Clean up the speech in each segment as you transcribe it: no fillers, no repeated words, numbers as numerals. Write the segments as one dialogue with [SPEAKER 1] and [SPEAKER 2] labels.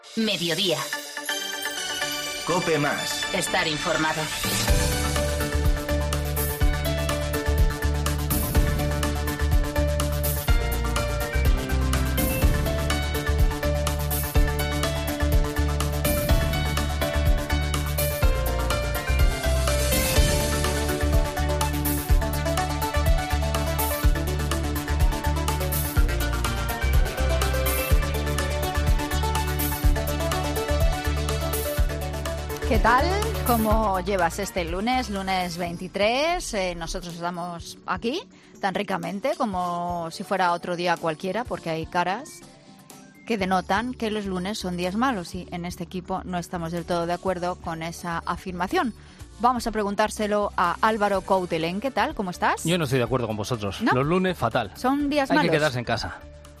[SPEAKER 1] Mediodía.
[SPEAKER 2] COPE Más.
[SPEAKER 1] Estar informado.
[SPEAKER 3] ¿Qué tal? ¿Cómo llevas este lunes 23? Nosotros estamos aquí tan ricamente como si fuera otro día cualquiera, porque hay caras que denotan que los lunes son días malos y en este equipo no estamos del todo de acuerdo con esa afirmación. Vamos a preguntárselo a Álvaro Coutelén. ¿Qué tal? ¿Cómo estás?
[SPEAKER 4] Yo no estoy de acuerdo con vosotros.
[SPEAKER 3] ¿No?
[SPEAKER 4] Los lunes, fatal.
[SPEAKER 3] Son días
[SPEAKER 4] Hay
[SPEAKER 3] malos.
[SPEAKER 4] que quedarse en casa.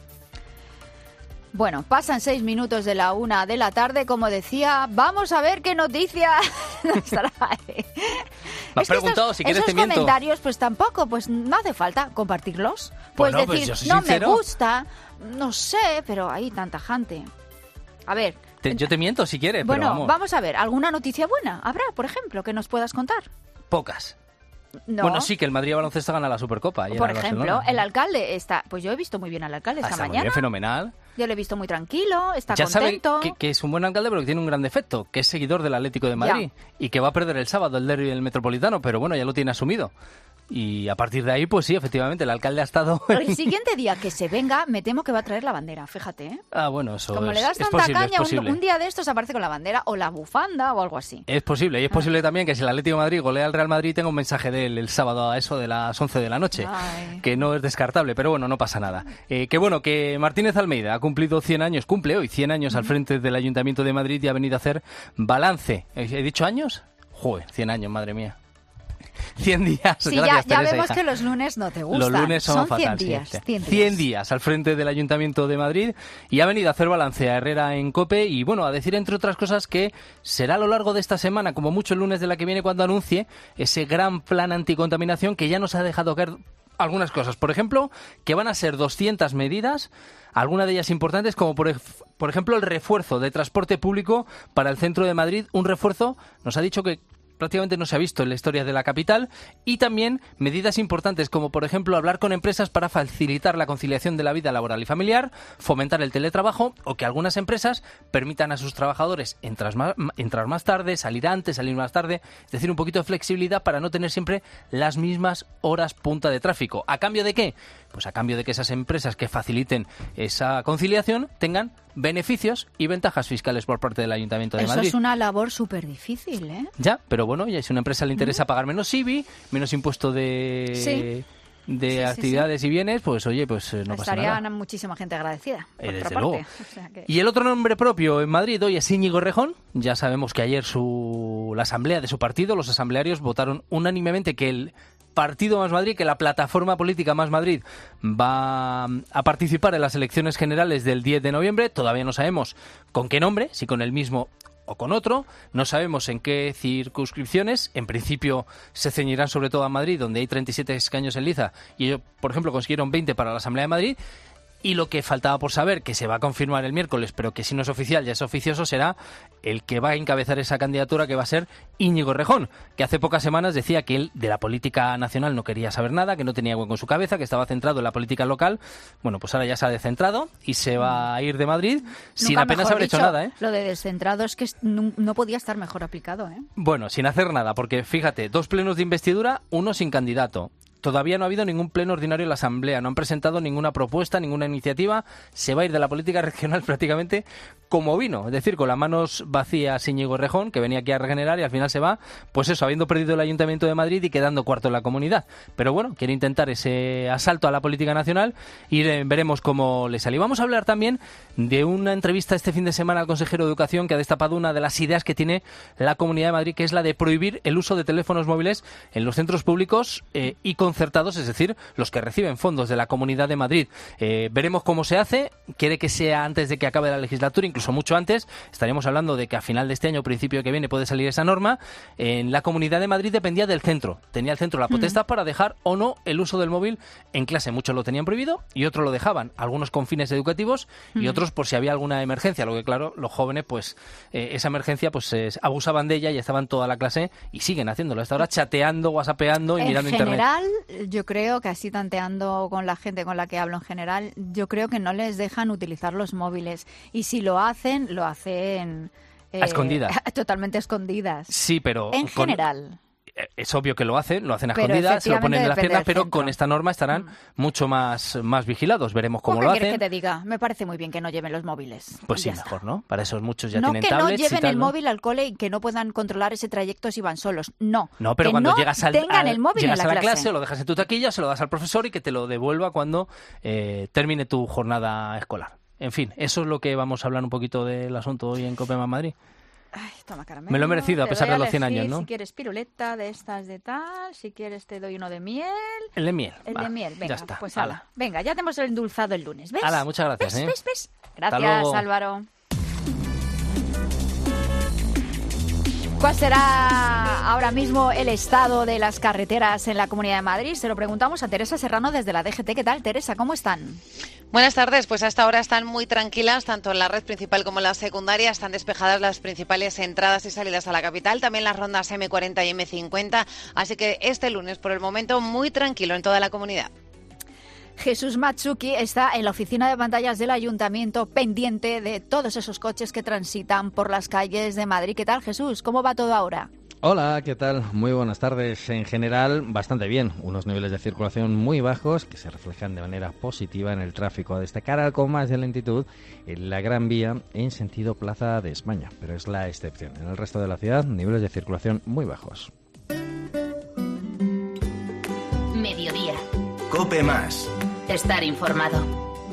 [SPEAKER 3] Bueno, pasan 6 minutos de la 1 de la tarde, como decía. Vamos a ver qué noticia nos trae.
[SPEAKER 4] Me has preguntado si quieres te miento.
[SPEAKER 3] Esos comentarios, pues tampoco, pues no hace falta compartirlos. Pues
[SPEAKER 4] Bueno, pues
[SPEAKER 3] decir,
[SPEAKER 4] yo soy
[SPEAKER 3] no
[SPEAKER 4] sincero.
[SPEAKER 3] me gusta, no sé, pero hay tanta gente. A ver.
[SPEAKER 4] Yo te miento si quieres,
[SPEAKER 3] Bueno,
[SPEAKER 4] pero vamos.
[SPEAKER 3] vamos a ver, ¿alguna noticia buena habrá, por ejemplo, que nos puedas contar?
[SPEAKER 4] Pocas.
[SPEAKER 3] No.
[SPEAKER 4] Bueno, sí, que el Madrid Baloncesto gana la Supercopa. ayer
[SPEAKER 3] Por
[SPEAKER 4] al
[SPEAKER 3] ejemplo,
[SPEAKER 4] Barcelona.
[SPEAKER 3] el alcalde está... Pues yo he visto muy bien al alcalde esta
[SPEAKER 4] Está muy
[SPEAKER 3] mañana.
[SPEAKER 4] bien, fenomenal.
[SPEAKER 3] Yo lo he visto muy tranquilo, está
[SPEAKER 4] Ya
[SPEAKER 3] contento.
[SPEAKER 4] sabe que es un buen alcalde, pero que tiene un gran defecto, que es seguidor del Atlético de Madrid y que va a perder el sábado el derbi del Metropolitano, pero bueno, ya lo tiene asumido. Y a partir de ahí, pues sí, efectivamente, el alcalde ha estado...
[SPEAKER 3] El siguiente día que se venga, me temo que va a traer la bandera, fíjate, ¿eh?
[SPEAKER 4] Ah, bueno, eso
[SPEAKER 3] Como
[SPEAKER 4] es,
[SPEAKER 3] le das
[SPEAKER 4] es
[SPEAKER 3] tanta
[SPEAKER 4] posible, es
[SPEAKER 3] caña,
[SPEAKER 4] posible.
[SPEAKER 3] un día de estos aparece con la bandera o la bufanda o algo así.
[SPEAKER 4] Es posible, y es posible también que si el Atlético de Madrid golea al Real Madrid tenga un mensaje de él el sábado a eso de las 11 de la noche,
[SPEAKER 3] Ay.
[SPEAKER 4] que no es descartable, pero bueno, no pasa nada. Que bueno, que Martínez Almeida ha cumplido 100 años, cumple hoy 100 años al frente del Ayuntamiento de Madrid y ha venido a hacer balance. ¿He dicho años? Joder, 100 años, madre mía. 100 días.
[SPEAKER 3] Sí,
[SPEAKER 4] Gracias,
[SPEAKER 3] ya
[SPEAKER 4] Teresa,
[SPEAKER 3] vemos
[SPEAKER 4] hija.
[SPEAKER 3] que los lunes no te gustan.
[SPEAKER 4] Los lunes son fatal,
[SPEAKER 3] 100 días,
[SPEAKER 4] sí.
[SPEAKER 3] 100 días.
[SPEAKER 4] 100 días al frente del Ayuntamiento de Madrid y ha venido a hacer balance a Herrera en COPE y bueno, a decir entre otras cosas que será a lo largo de esta semana, como mucho el lunes de la que viene, cuando anuncie ese gran plan anticontaminación que ya nos ha dejado caer algunas cosas. Por ejemplo, que van a ser 200 medidas, algunas de ellas importantes, como por ejemplo el refuerzo de transporte público para el centro de Madrid, un refuerzo, nos ha dicho que prácticamente no se ha visto en la historia de la capital, y también medidas importantes como por ejemplo hablar con empresas para facilitar la conciliación de la vida laboral y familiar, fomentar el teletrabajo o que algunas empresas permitan a sus trabajadores entrar más tarde, salir antes, salir más tarde, es decir, un poquito de flexibilidad para no tener siempre las mismas horas punta de tráfico. ¿A cambio de qué? Pues a cambio de que esas empresas que faciliten esa conciliación tengan beneficios y ventajas fiscales por parte del Ayuntamiento de Madrid.
[SPEAKER 3] Eso es una labor súper difícil, ¿eh?
[SPEAKER 4] Ya, pero bueno, ya si a una empresa le interesa pagar menos IBI, menos impuesto de actividades y bienes, pues oye, pues no pasa nada.
[SPEAKER 3] Estaría muchísima gente agradecida. Por
[SPEAKER 4] Desde
[SPEAKER 3] otra
[SPEAKER 4] luego.
[SPEAKER 3] parte. O sea que...
[SPEAKER 4] Y el otro nombre propio en Madrid hoy es Íñigo Errejón. Ya sabemos que ayer la asamblea de su partido, los asamblearios, votaron unánimemente que el Partido Más Madrid, que la plataforma política Más Madrid va a participar en las elecciones generales del 10 de noviembre. Todavía no sabemos con qué nombre, si con el mismo o con otro. No sabemos en qué circunscripciones. En principio se ceñirán sobre todo a Madrid, donde hay 37 escaños en liza, y ellos, por ejemplo, consiguieron 20 para la Asamblea de Madrid. Y lo que faltaba por saber, que se va a confirmar el miércoles, pero que si no es oficial, ya es oficioso, será el que va a encabezar esa candidatura, que va a ser Íñigo Errejón, que hace pocas semanas decía que él de la política nacional no quería saber nada, que no tenía hueco en su cabeza, que estaba centrado en la política local. Bueno, pues ahora ya se ha descentrado y se va a ir de Madrid sin
[SPEAKER 3] Nunca
[SPEAKER 4] apenas
[SPEAKER 3] mejor
[SPEAKER 4] haber hecho
[SPEAKER 3] dicho,
[SPEAKER 4] nada, ¿eh?
[SPEAKER 3] Lo de descentrado es que no podía estar mejor aplicado, ¿eh?
[SPEAKER 4] Bueno, sin hacer nada, porque fíjate, 2 plenos de investidura, 1 sin candidato. Todavía no ha habido ningún pleno ordinario en la Asamblea, no han presentado ninguna propuesta, ninguna iniciativa. Se va a ir de la política regional prácticamente como vino, es decir, con las manos vacías Íñigo Errejón, que venía aquí a regenerar, y al final se va, pues eso, habiendo perdido el Ayuntamiento de Madrid y quedando cuarto en la comunidad. Pero bueno, quiere intentar ese asalto a la política nacional y veremos cómo le sale. Y vamos a hablar también de una entrevista este fin de semana al consejero de Educación, que ha destapado una de las ideas que tiene la Comunidad de Madrid, que es la de prohibir el uso de teléfonos móviles en los centros públicos y con concertados, es decir, los que reciben fondos de la Comunidad de Madrid. Veremos cómo se hace, quiere que sea antes de que acabe la legislatura, incluso mucho antes. Estaríamos hablando de que a final de este año o principio que viene puede salir esa norma. En la Comunidad de Madrid dependía del centro, tenía el centro la potestad para dejar o no el uso del móvil en clase. Muchos lo tenían prohibido y otros lo dejaban, algunos con fines educativos y otros por si había alguna emergencia, lo que claro, los jóvenes pues esa emergencia pues abusaban de ella y estaban toda la clase y siguen haciéndolo hasta ahora, chateando, whatsappeando y mirando internet.
[SPEAKER 3] En general, yo creo que así tanteando con la gente con la que hablo en general, yo creo que no les dejan utilizar los móviles y si lo hacen
[SPEAKER 4] a escondidas.
[SPEAKER 3] Totalmente escondidas.
[SPEAKER 4] Sí, pero
[SPEAKER 3] en general.
[SPEAKER 4] Es obvio que lo hacen a escondidas, se lo ponen en las piernas, pero con esta norma estarán mucho más vigilados. Veremos cómo lo hacen. ¿Qué quieres
[SPEAKER 3] que te diga? Me parece muy bien que no lleven los móviles.
[SPEAKER 4] Pues sí, mejor, ¿no? Para eso muchos ya tienen
[SPEAKER 3] tablets.
[SPEAKER 4] No
[SPEAKER 3] que no lleven el móvil al cole y que no puedan controlar ese trayecto si van solos. No.
[SPEAKER 4] No, pero cuando llegas a
[SPEAKER 3] la
[SPEAKER 4] clase, lo dejas en tu taquilla, se lo das al profesor y que te lo devuelva cuando termine tu jornada escolar. En fin, eso es lo que vamos a hablar un poquito del asunto hoy en COPE Más Madrid.
[SPEAKER 3] Ay, toma caramelo.
[SPEAKER 4] Me lo he merecido a pesar de los 100 años, ¿no?
[SPEAKER 3] Si quieres piruleta de estas de tal, si quieres te doy uno de miel.
[SPEAKER 4] El de miel.
[SPEAKER 3] El de miel, venga,
[SPEAKER 4] ya está.
[SPEAKER 3] pues ala. Venga, ya te hemos endulzado el lunes, ¿ves?
[SPEAKER 4] Ala, muchas gracias,
[SPEAKER 3] ¿Ves? Gracias, Álvaro. ¿Cuál será ahora mismo el estado de las carreteras en la Comunidad de Madrid? Se lo preguntamos a Teresa Serrano desde la DGT. ¿Qué tal, Teresa? ¿Cómo están?
[SPEAKER 1] Buenas tardes, pues hasta ahora están muy tranquilas, tanto en la red principal como en la secundaria, están despejadas las principales entradas y salidas a la capital, también las rondas M40 y M50, así que este lunes por el momento muy tranquilo en toda la comunidad.
[SPEAKER 3] Jesús Matsuki está en la oficina de pantallas del Ayuntamiento pendiente de todos esos coches que transitan por las calles de Madrid. ¿Qué tal, Jesús? ¿Cómo va todo ahora?
[SPEAKER 5] Hola, ¿qué tal? Muy buenas tardes. En general, bastante bien. Unos niveles de circulación muy bajos que se reflejan de manera positiva en el tráfico. A destacar algo más de lentitud en la Gran Vía en sentido Plaza de España, pero es la excepción. En el resto de la ciudad, niveles de circulación muy bajos.
[SPEAKER 6] Mediodía.
[SPEAKER 2] COPE Más.
[SPEAKER 6] Estar informado.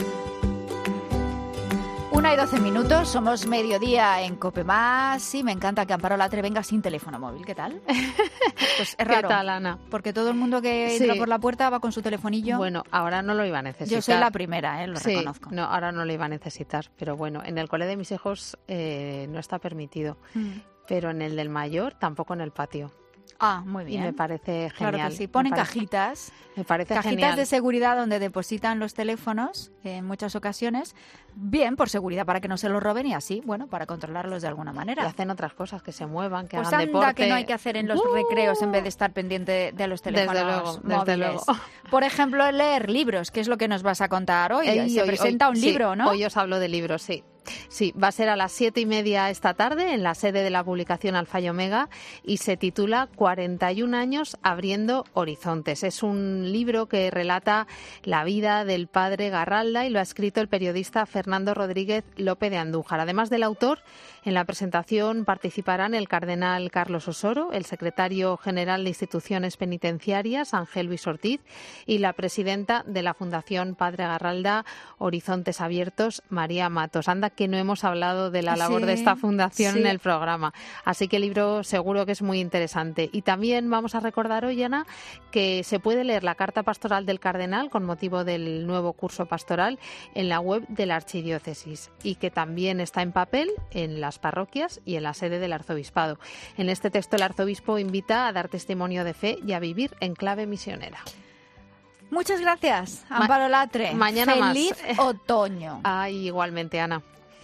[SPEAKER 3] 1:12, somos mediodía en COPE Más y me encanta que Amparo Latre venga sin teléfono móvil. ¿Qué tal? Pues es raro.
[SPEAKER 7] ¿Qué tal, Ana?
[SPEAKER 3] Porque todo el mundo que entra por la puerta va con su telefonillo.
[SPEAKER 7] Bueno, ahora no lo iba a necesitar.
[SPEAKER 3] Yo soy la primera, lo reconozco.
[SPEAKER 7] No, ahora no lo iba a necesitar. Pero bueno, en el cole de mis hijos no está permitido. Pero en el del mayor, tampoco en el patio.
[SPEAKER 3] Ah, muy bien.
[SPEAKER 7] Y me parece genial.
[SPEAKER 3] Claro que sí. Ponen cajitas.
[SPEAKER 7] Me parece
[SPEAKER 3] cajitas
[SPEAKER 7] genial.
[SPEAKER 3] de seguridad donde depositan los teléfonos en muchas ocasiones. Bien, por seguridad, para que no se los roben y así, bueno, para controlarlos de alguna manera.
[SPEAKER 7] Y hacen otras cosas, que se muevan, que
[SPEAKER 3] pues
[SPEAKER 7] hagan deporte.
[SPEAKER 3] Que no hay que hacer en los recreos en vez de estar pendiente de los teléfonos móviles.
[SPEAKER 7] Desde luego.
[SPEAKER 3] Por ejemplo, leer libros, que es lo que nos vas a contar hoy. Se presenta un libro, ¿no?
[SPEAKER 7] Hoy os hablo de libros, sí. Sí, va a ser a las 7:30 esta tarde en la sede de la publicación Alfa y Omega y se titula 41 años abriendo horizontes. Es un libro que relata la vida del padre Garralda y lo ha escrito el periodista Fernando Rodríguez López de Andújar. Además del autor, en la presentación participarán el cardenal Carlos Osoro, el secretario general de Instituciones Penitenciarias, Ángel Luis Ortiz, y la presidenta de la Fundación Padre Garralda Horizontes Abiertos, María Matos. Anda que no hemos hablado de la labor de esta fundación en el programa. Así que el libro seguro que es muy interesante. Y también vamos a recordar hoy, Ana, que se puede leer la carta pastoral del cardenal con motivo del nuevo curso pastoral en la web de la Archidiócesis y que también está en papel en las parroquias y en la sede del arzobispado. En este texto el arzobispo invita a dar testimonio de fe y a vivir en clave misionera.
[SPEAKER 3] Muchas gracias, Amparo Latre.
[SPEAKER 7] Mañana
[SPEAKER 3] Feliz
[SPEAKER 7] más.
[SPEAKER 3] Otoño.
[SPEAKER 7] Ay, igualmente, Ana.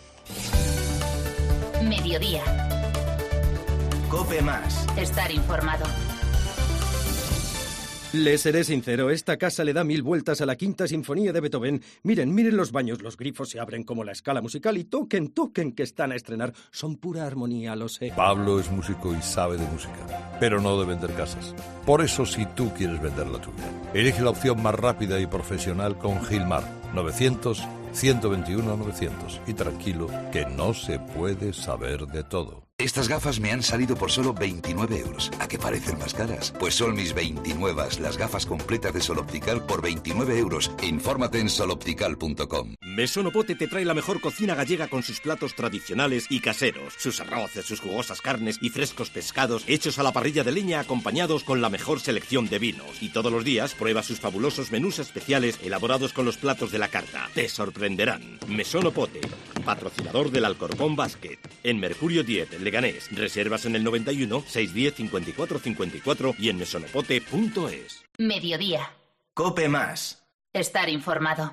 [SPEAKER 6] Mediodía.
[SPEAKER 2] COPE Más.
[SPEAKER 6] Estar informado.
[SPEAKER 8] Les seré sincero, esta casa le da 1000 vueltas a la Quinta Sinfonía de Beethoven. Miren los baños, los grifos se abren como la escala musical y toquen, que están a estrenar. Son pura armonía, lo sé.
[SPEAKER 9] Pablo es músico y sabe de música, pero no de vender casas. Por eso, si tú quieres vender la tuya, elige la opción más rápida y profesional con Gilmar. 900-121-900. Y tranquilo, que no se puede saber de todo.
[SPEAKER 10] Estas gafas me han salido por solo 29 euros. ¿A qué parecen más caras? Pues son mis 29, las gafas completas de Sol Optical por 29 euros. Infórmate en soloptical.com.
[SPEAKER 8] Mesón Opote te trae la mejor cocina gallega con sus platos tradicionales y caseros. Sus arroces, sus jugosas carnes y frescos pescados hechos a la parrilla de leña acompañados con la mejor selección de vinos. Y todos los días prueba sus fabulosos menús especiales elaborados con los platos de la carta. Te sorprenderán. Mesón Opote, patrocinador del Alcorcón Basket. En Mercurio 10, Leganés. Reservas en el 91 610 54 54 y en mesonopote.es.
[SPEAKER 6] Mediodía.
[SPEAKER 2] Cope Más.
[SPEAKER 6] Estar informado.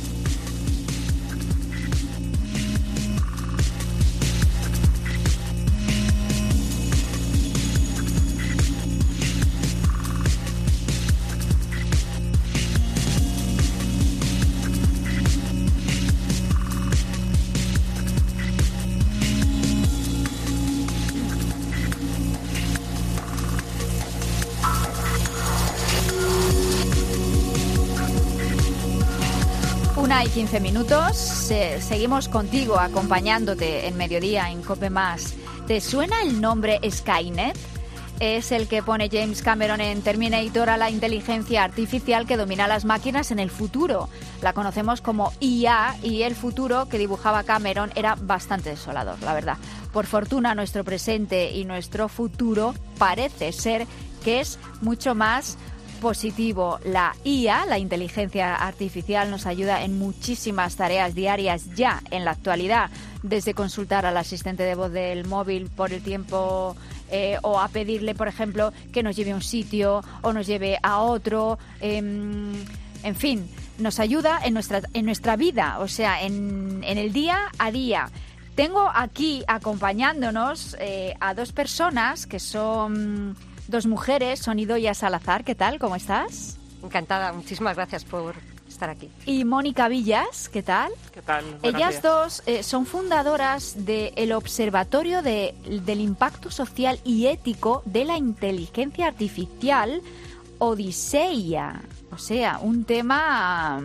[SPEAKER 3] Y 15 minutos, seguimos contigo acompañándote en Mediodía en Cope Más. ¿Te suena el nombre Skynet? Es el que pone James Cameron en Terminator a la inteligencia artificial que domina las máquinas en el futuro. La conocemos como IA y el futuro que dibujaba Cameron era bastante desolador, la verdad. Por fortuna, nuestro presente y nuestro futuro parece ser que es mucho más positivo. La IA, la inteligencia artificial, nos ayuda en muchísimas tareas diarias ya en la actualidad, desde consultar al asistente de voz del móvil por el tiempo o a pedirle, por ejemplo, que nos lleve a un sitio o nos lleve a otro. En fin, nos ayuda en nuestra vida, o sea, en el día a día. Tengo aquí acompañándonos a dos personas que son dos mujeres, son Idoia Salazar. ¿Qué tal? ¿Cómo estás?
[SPEAKER 11] Encantada, muchísimas gracias por estar aquí.
[SPEAKER 3] Y Mónica Villas, ¿qué tal?
[SPEAKER 12] ¿Qué tal?
[SPEAKER 3] Ellas dos son fundadoras del Observatorio del Impacto Social y Ético de la Inteligencia Artificial, Odiseia. O sea, un tema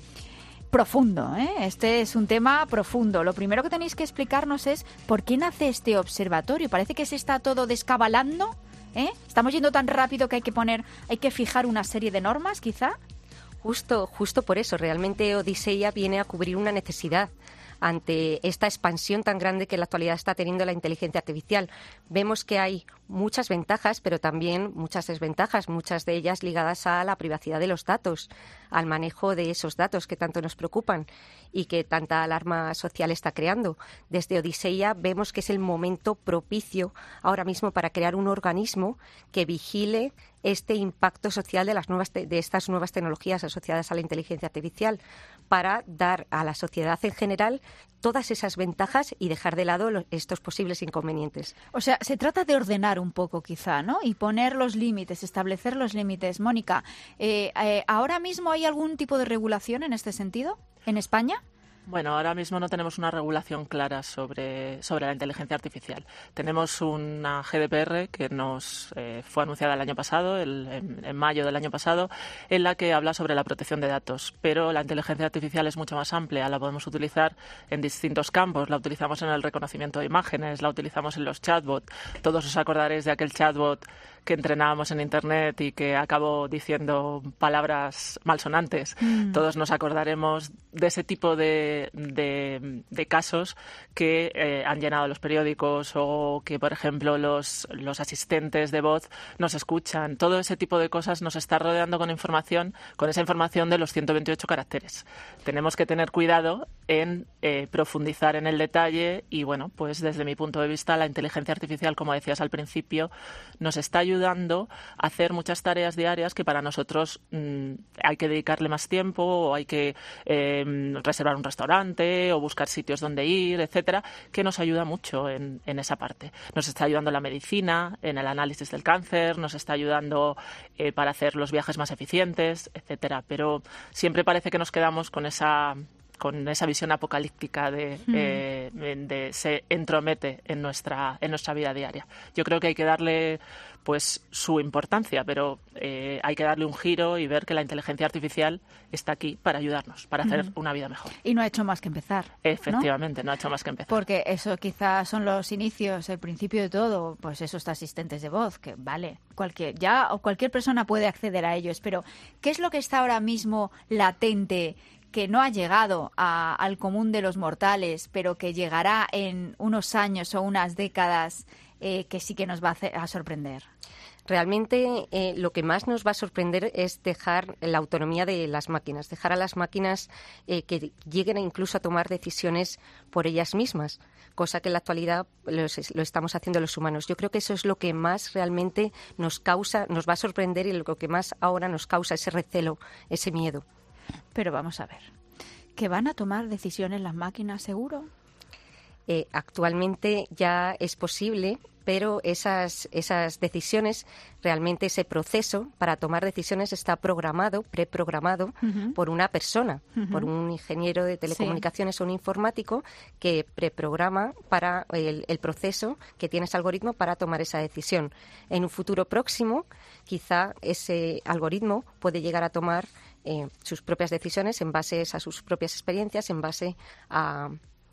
[SPEAKER 3] profundo, ¿eh? Este es un tema profundo. Lo primero que tenéis que explicarnos es por qué nace este observatorio. Parece que se está todo descabalando, ¿eh? Estamos yendo tan rápido que hay que fijar una serie de normas, quizá.
[SPEAKER 11] Justo por eso, realmente Odiseia viene a cubrir una necesidad ante esta expansión tan grande que en la actualidad está teniendo la inteligencia artificial. Vemos que hay muchas ventajas, pero también muchas desventajas, muchas de ellas ligadas a la privacidad de los datos, al manejo de esos datos que tanto nos preocupan y que tanta alarma social está creando. Desde Odiseia vemos que es el momento propicio ahora mismo para crear un organismo que vigile este impacto social de estas nuevas tecnologías asociadas a la inteligencia artificial, para dar a la sociedad en general todas esas ventajas y dejar de lado estos posibles inconvenientes.
[SPEAKER 3] O sea, se trata de ordenar un poco quizá, ¿no? Y poner los límites, establecer los límites. Mónica, ¿ahora mismo hay algún tipo de regulación en este sentido en España?
[SPEAKER 12] Bueno, ahora mismo no tenemos una regulación clara sobre la inteligencia artificial. Tenemos una GDPR que nos fue anunciada el año pasado, en mayo del año pasado, en la que habla sobre la protección de datos. Pero la inteligencia artificial es mucho más amplia, la podemos utilizar en distintos campos. La utilizamos en el reconocimiento de imágenes, la utilizamos en los chatbots. Todos os acordaréis de aquel chatbot que entrenábamos en Internet y que acabó diciendo palabras malsonantes. Todos nos acordaremos de ese tipo de casos que han llenado los periódicos, o que, por ejemplo, los asistentes de voz nos escuchan. Todo ese tipo de cosas nos está rodeando con esa información de los 128 caracteres. Tenemos que tener cuidado en profundizar en el detalle y, bueno, pues desde mi punto de vista, la inteligencia artificial, como decías al principio, nos está ayudando a hacer muchas tareas diarias que para nosotros hay que dedicarle más tiempo, o hay que reservar un restaurante o buscar sitios donde ir, etcétera, que nos ayuda mucho en esa parte. Nos está ayudando en la medicina, en el análisis del cáncer, nos está ayudando para hacer los viajes más eficientes, etcétera. Pero siempre parece que nos quedamos con esa con esa visión apocalíptica de se entromete en nuestra vida diaria. Yo creo que hay que darle pues su importancia, pero hay que darle un giro y ver que la inteligencia artificial está aquí para ayudarnos, para hacer una vida mejor.
[SPEAKER 3] Y no ha hecho más que empezar.
[SPEAKER 12] Efectivamente, no ha hecho más que empezar.
[SPEAKER 3] Porque eso quizás son los inicios, el principio de todo, pues esos asistentes de voz, que vale, cualquier persona puede acceder a ellos, pero ¿qué es lo que está ahora mismo latente, que no ha llegado al común de los mortales, pero que llegará en unos años o unas décadas, que sí que nos va a sorprender?
[SPEAKER 11] Realmente lo que más nos va a sorprender es dejar la autonomía de las máquinas, dejar a las máquinas que lleguen incluso a tomar decisiones por ellas mismas, cosa que en la actualidad lo estamos haciendo los humanos. Yo creo que eso es lo que más realmente nos va a sorprender y lo que más ahora nos causa ese recelo, ese miedo.
[SPEAKER 3] Pero vamos a ver, ¿que van a tomar decisiones las máquinas seguro?
[SPEAKER 11] Actualmente ya es posible, pero esas decisiones, realmente ese proceso para tomar decisiones está preprogramado por una persona, por un ingeniero de telecomunicaciones o un informático que preprograma para el proceso que tiene ese algoritmo para tomar esa decisión. En un futuro próximo, quizá ese algoritmo puede llegar a tomar sus propias decisiones en base a sus propias experiencias, en base a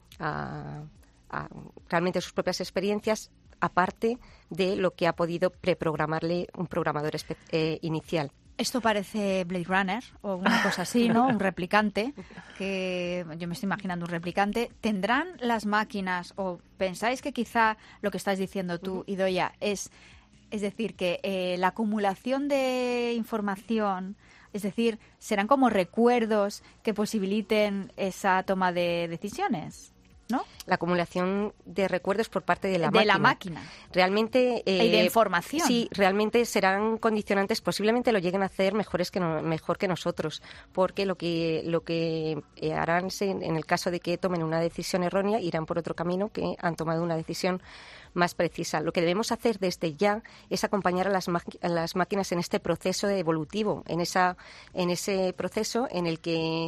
[SPEAKER 11] realmente sus propias experiencias, aparte de lo que ha podido preprogramarle un programador inicial.
[SPEAKER 3] Esto parece Blade Runner o una cosa así, ¿no? Un replicante, que yo me estoy imaginando un replicante. ¿Tendrán las máquinas, o pensáis que quizá lo que estás diciendo tú, Idoia, es decir, que la acumulación de información, es decir, serán como recuerdos que posibiliten esa toma de decisiones, ¿no?
[SPEAKER 11] La acumulación de recuerdos por parte de la máquina. Realmente,
[SPEAKER 3] y de información.
[SPEAKER 11] Sí, realmente serán condicionantes, posiblemente lo lleguen a hacer mejor que nosotros, porque lo que harán en el caso de que tomen una decisión errónea, irán por otro camino que han tomado una decisión más precisa. Lo que debemos hacer desde ya es acompañar a las máquinas en este proceso evolutivo, en ese proceso en el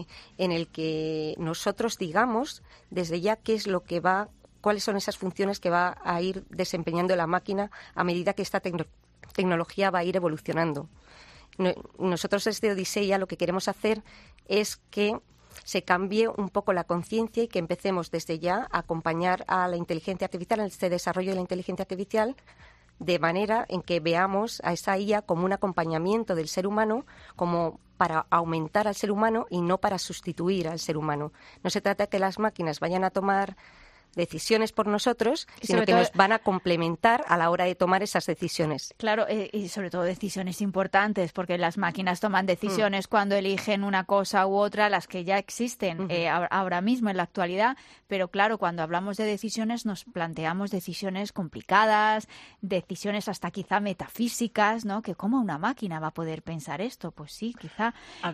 [SPEAKER 11] que nosotros digamos desde ya cuáles son esas funciones que va a ir desempeñando la máquina a medida que esta tecnología va a ir evolucionando. Nosotros desde Odiseia lo que queremos hacer es que se cambie un poco la conciencia y que empecemos desde ya a acompañar a la inteligencia artificial, en este desarrollo de la inteligencia artificial, de manera en que veamos a esa IA como un acompañamiento del ser humano, como para aumentar al ser humano y no para sustituir al ser humano. No se trata de que las máquinas vayan a tomar decisiones por nosotros, sino que nos van a complementar a la hora de tomar esas decisiones.
[SPEAKER 3] Claro, y sobre todo decisiones importantes, porque las máquinas toman decisiones cuando eligen una cosa u otra, las que ya existen ahora mismo en la actualidad, pero claro, cuando hablamos de decisiones nos planteamos decisiones complicadas, decisiones hasta quizá metafísicas, ¿no? Que ¿cómo una máquina va a poder pensar esto? Pues sí, quizá...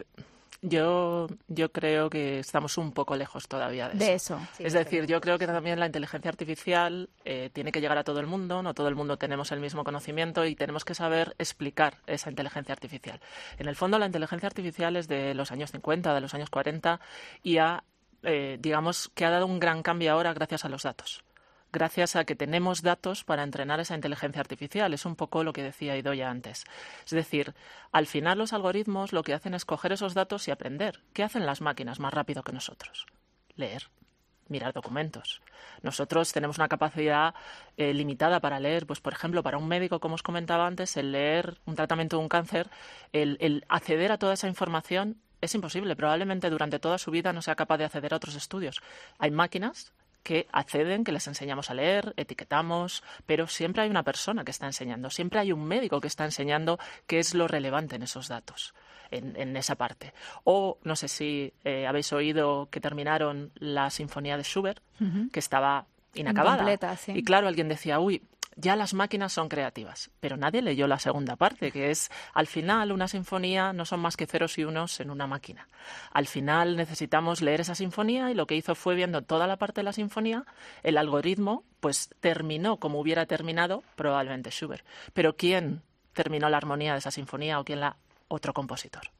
[SPEAKER 12] Yo creo que estamos un poco lejos todavía de eso.
[SPEAKER 3] Sí,
[SPEAKER 12] es decir, yo creo que también la inteligencia artificial tiene que llegar a todo el mundo. No todo el mundo tenemos el mismo conocimiento y tenemos que saber explicar esa inteligencia artificial. En el fondo, la inteligencia artificial es de los años 50, de los años 40 y digamos que ha dado un gran cambio ahora gracias a los datos. Gracias a que tenemos datos para entrenar esa inteligencia artificial. Es un poco lo que decía Idoia antes. Es decir, al final los algoritmos lo que hacen es coger esos datos y aprender. ¿Qué hacen las máquinas más rápido que nosotros? Leer, mirar documentos. Nosotros tenemos una capacidad limitada para leer. Pues, por ejemplo, para un médico, como os comentaba antes, el leer un tratamiento de un cáncer, el acceder a toda esa información es imposible. Probablemente durante toda su vida no sea capaz de acceder a otros estudios. Hay máquinas que acceden, que les enseñamos a leer, etiquetamos, pero siempre hay una persona que está enseñando, siempre hay un médico que está enseñando qué es lo relevante en esos datos, en esa parte. O no sé si habéis oído que terminaron la Sinfonía de Schubert, que estaba inacabada.
[SPEAKER 3] Incompleta, sí.
[SPEAKER 12] Y claro, alguien decía, ya las máquinas son creativas, pero nadie leyó la segunda parte, que es, al final, una sinfonía no son más que ceros y unos en una máquina. Al final necesitamos leer esa sinfonía y lo que hizo fue, viendo toda la parte de la sinfonía, el algoritmo pues terminó como hubiera terminado probablemente Schubert. Pero ¿quién terminó la armonía de esa sinfonía o quién otro compositor?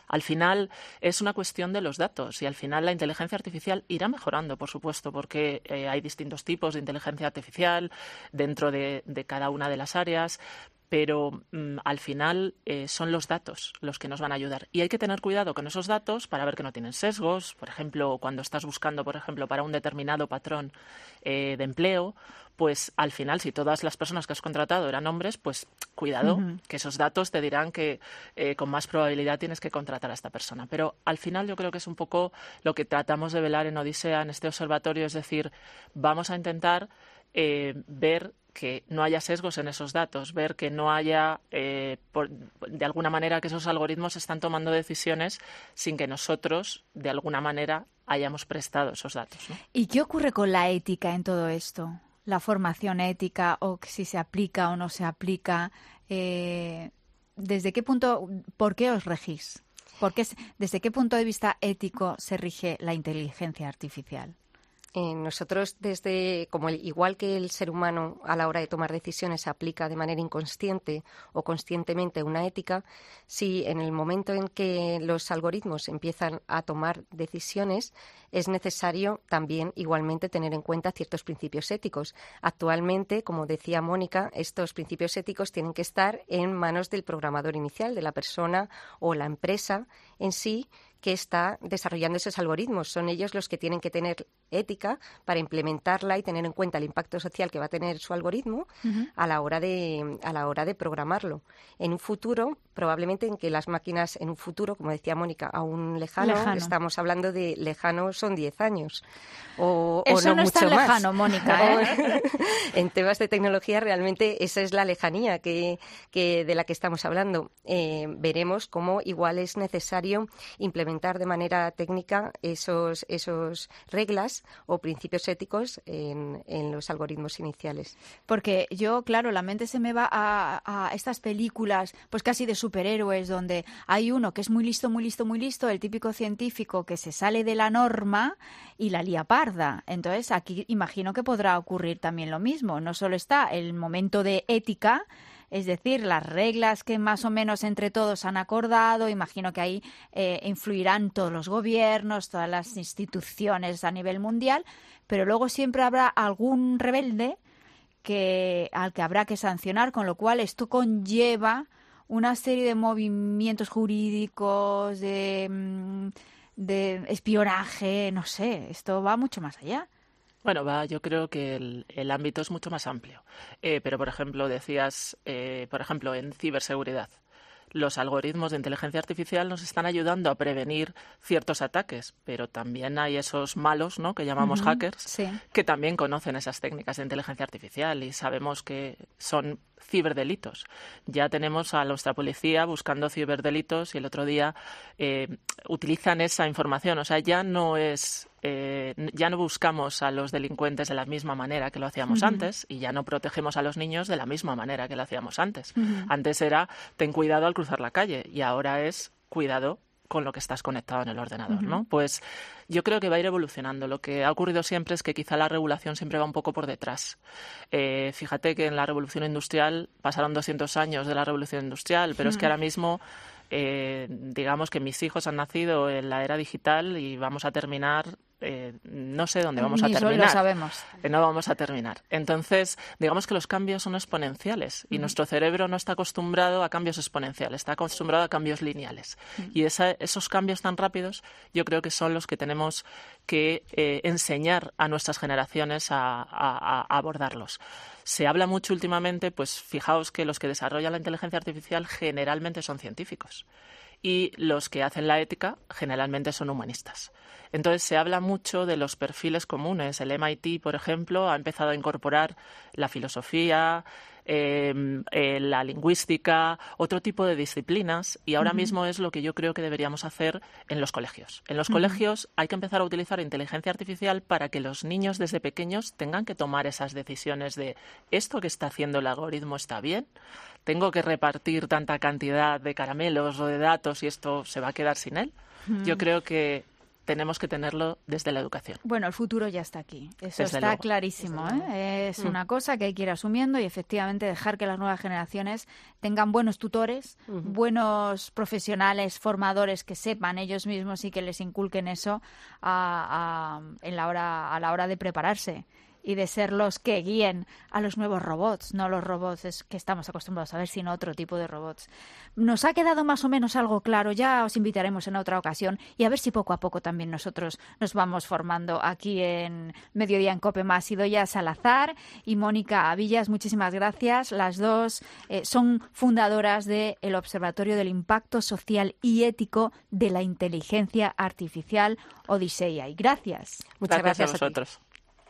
[SPEAKER 12] Al final es una cuestión de los datos y al final la inteligencia artificial irá mejorando, por supuesto, porque hay distintos tipos de inteligencia artificial dentro de cada una de las áreas, pero al final son los datos los que nos van a ayudar. Y hay que tener cuidado con esos datos para ver que no tienen sesgos. Por ejemplo, cuando estás buscando, por ejemplo, para un determinado patrón de empleo, pues al final, si todas las personas que has contratado eran hombres, pues cuidado, que esos datos te dirán que con más probabilidad tienes que contratar a esta persona. Pero al final yo creo que es un poco lo que tratamos de velar en Odisea, en este observatorio, es decir, vamos a intentar ver que no haya sesgos en esos datos, ver que no haya, de alguna manera, que esos algoritmos están tomando decisiones sin que nosotros, de alguna manera, hayamos prestado esos datos, ¿no?
[SPEAKER 3] ¿Y qué ocurre con la ética en todo esto? La formación ética, o si se aplica o no se aplica. ¿Desde qué punto, por qué os regís? ¿Desde qué punto de vista ético se rige la inteligencia artificial?
[SPEAKER 11] Nosotros, igual que el ser humano a la hora de tomar decisiones aplica de manera inconsciente o conscientemente una ética, si en el momento en que los algoritmos empiezan a tomar decisiones, es necesario también igualmente tener en cuenta ciertos principios éticos. Actualmente, como decía Mónica, estos principios éticos tienen que estar en manos del programador inicial, de la persona o la empresa en sí, que está desarrollando esos algoritmos. Son ellos los que tienen que tener ética para implementarla y tener en cuenta el impacto social que va a tener su algoritmo a la hora de programarlo. En un futuro, probablemente en que las máquinas, en un futuro, como decía Mónica, aún lejano. Estamos hablando de lejano son 10 años.
[SPEAKER 3] Eso no
[SPEAKER 11] mucho
[SPEAKER 3] es tan
[SPEAKER 11] más.
[SPEAKER 3] lejano, Mónica, ¿eh?
[SPEAKER 11] En temas de tecnología, realmente esa es la lejanía que de la que estamos hablando. Veremos cómo igual es necesario implementar de manera técnica esos reglas o principios éticos en los algoritmos iniciales.
[SPEAKER 3] Porque yo, claro, la mente se me va a estas películas pues casi de superhéroes, donde hay uno que es muy listo, muy listo, muy listo, el típico científico que se sale de la norma y la lía parda. Entonces, aquí imagino que podrá ocurrir también lo mismo. No solo está el momento de ética, es decir, las reglas que más o menos entre todos han acordado, imagino que ahí influirán todos los gobiernos, todas las instituciones a nivel mundial, pero luego siempre habrá algún rebelde al que habrá que sancionar, con lo cual esto conlleva una serie de movimientos jurídicos, de espionaje, no sé, esto va mucho más allá.
[SPEAKER 12] Bueno, yo creo que el ámbito es mucho más amplio. Pero, por ejemplo, decías, en ciberseguridad. Los algoritmos de inteligencia artificial nos están ayudando a prevenir ciertos ataques, pero también hay esos malos, ¿no?, que llamamos hackers, que también conocen esas técnicas de inteligencia artificial y sabemos que son ciberdelitos. Ya tenemos a nuestra policía buscando ciberdelitos y el otro día utilizan esa información. O sea, ya no buscamos a los delincuentes de la misma manera que lo hacíamos antes y ya no protegemos a los niños de la misma manera que lo hacíamos antes. Antes era ten cuidado al cruzar la calle y ahora es cuidado con lo que estás conectado en el ordenador, ¿no? Pues yo creo que va a ir evolucionando. Lo que ha ocurrido siempre es que quizá la regulación siempre va un poco por detrás. Fíjate que en la revolución industrial pasaron 200 años de la revolución industrial, pero es que ahora mismo digamos que mis hijos han nacido en la era digital y vamos a terminar no sé dónde vamos a terminar.
[SPEAKER 3] Lo sabemos.
[SPEAKER 12] No vamos a terminar. Entonces, digamos que los cambios son exponenciales y nuestro cerebro no está acostumbrado a cambios exponenciales, está acostumbrado a cambios lineales. Y esos cambios tan rápidos yo creo que son los que tenemos que enseñar a nuestras generaciones a abordarlos. Se habla mucho últimamente, pues fijaos que los que desarrollan la inteligencia artificial generalmente son científicos y los que hacen la ética generalmente son humanistas. Entonces se habla mucho de los perfiles comunes. El MIT, por ejemplo, ha empezado a incorporar la filosofía, la lingüística, otro tipo de disciplinas y ahora mismo es lo que yo creo que deberíamos hacer en los colegios. En los colegios hay que empezar a utilizar inteligencia artificial para que los niños desde pequeños tengan que tomar esas decisiones de ¿esto que está haciendo el algoritmo está bien? ¿Tengo que repartir tanta cantidad de caramelos o de datos y esto se va a quedar sin él? Yo creo que tenemos que tenerlo desde la educación.
[SPEAKER 3] Bueno, el futuro ya está aquí, eso
[SPEAKER 12] Desde
[SPEAKER 3] está
[SPEAKER 12] luego.
[SPEAKER 3] clarísimo, ¿eh? Es una cosa que hay que ir asumiendo y efectivamente dejar que las nuevas generaciones tengan buenos tutores, buenos profesionales, formadores que sepan ellos mismos y que les inculquen eso a la hora de prepararse y de ser los que guíen a los nuevos robots, no los robots que estamos acostumbrados a ver, sino otro tipo de robots. Nos ha quedado más o menos algo claro, ya os invitaremos en otra ocasión y a ver si poco a poco también nosotros nos vamos formando aquí en Mediodía en COPE+. Idoia Salazar y Mónica Avillas, muchísimas gracias. Las dos son fundadoras del Observatorio del Impacto Social y Ético de la Inteligencia Artificial, Odyssey AI. Gracias.
[SPEAKER 12] Muchas gracias a vosotros.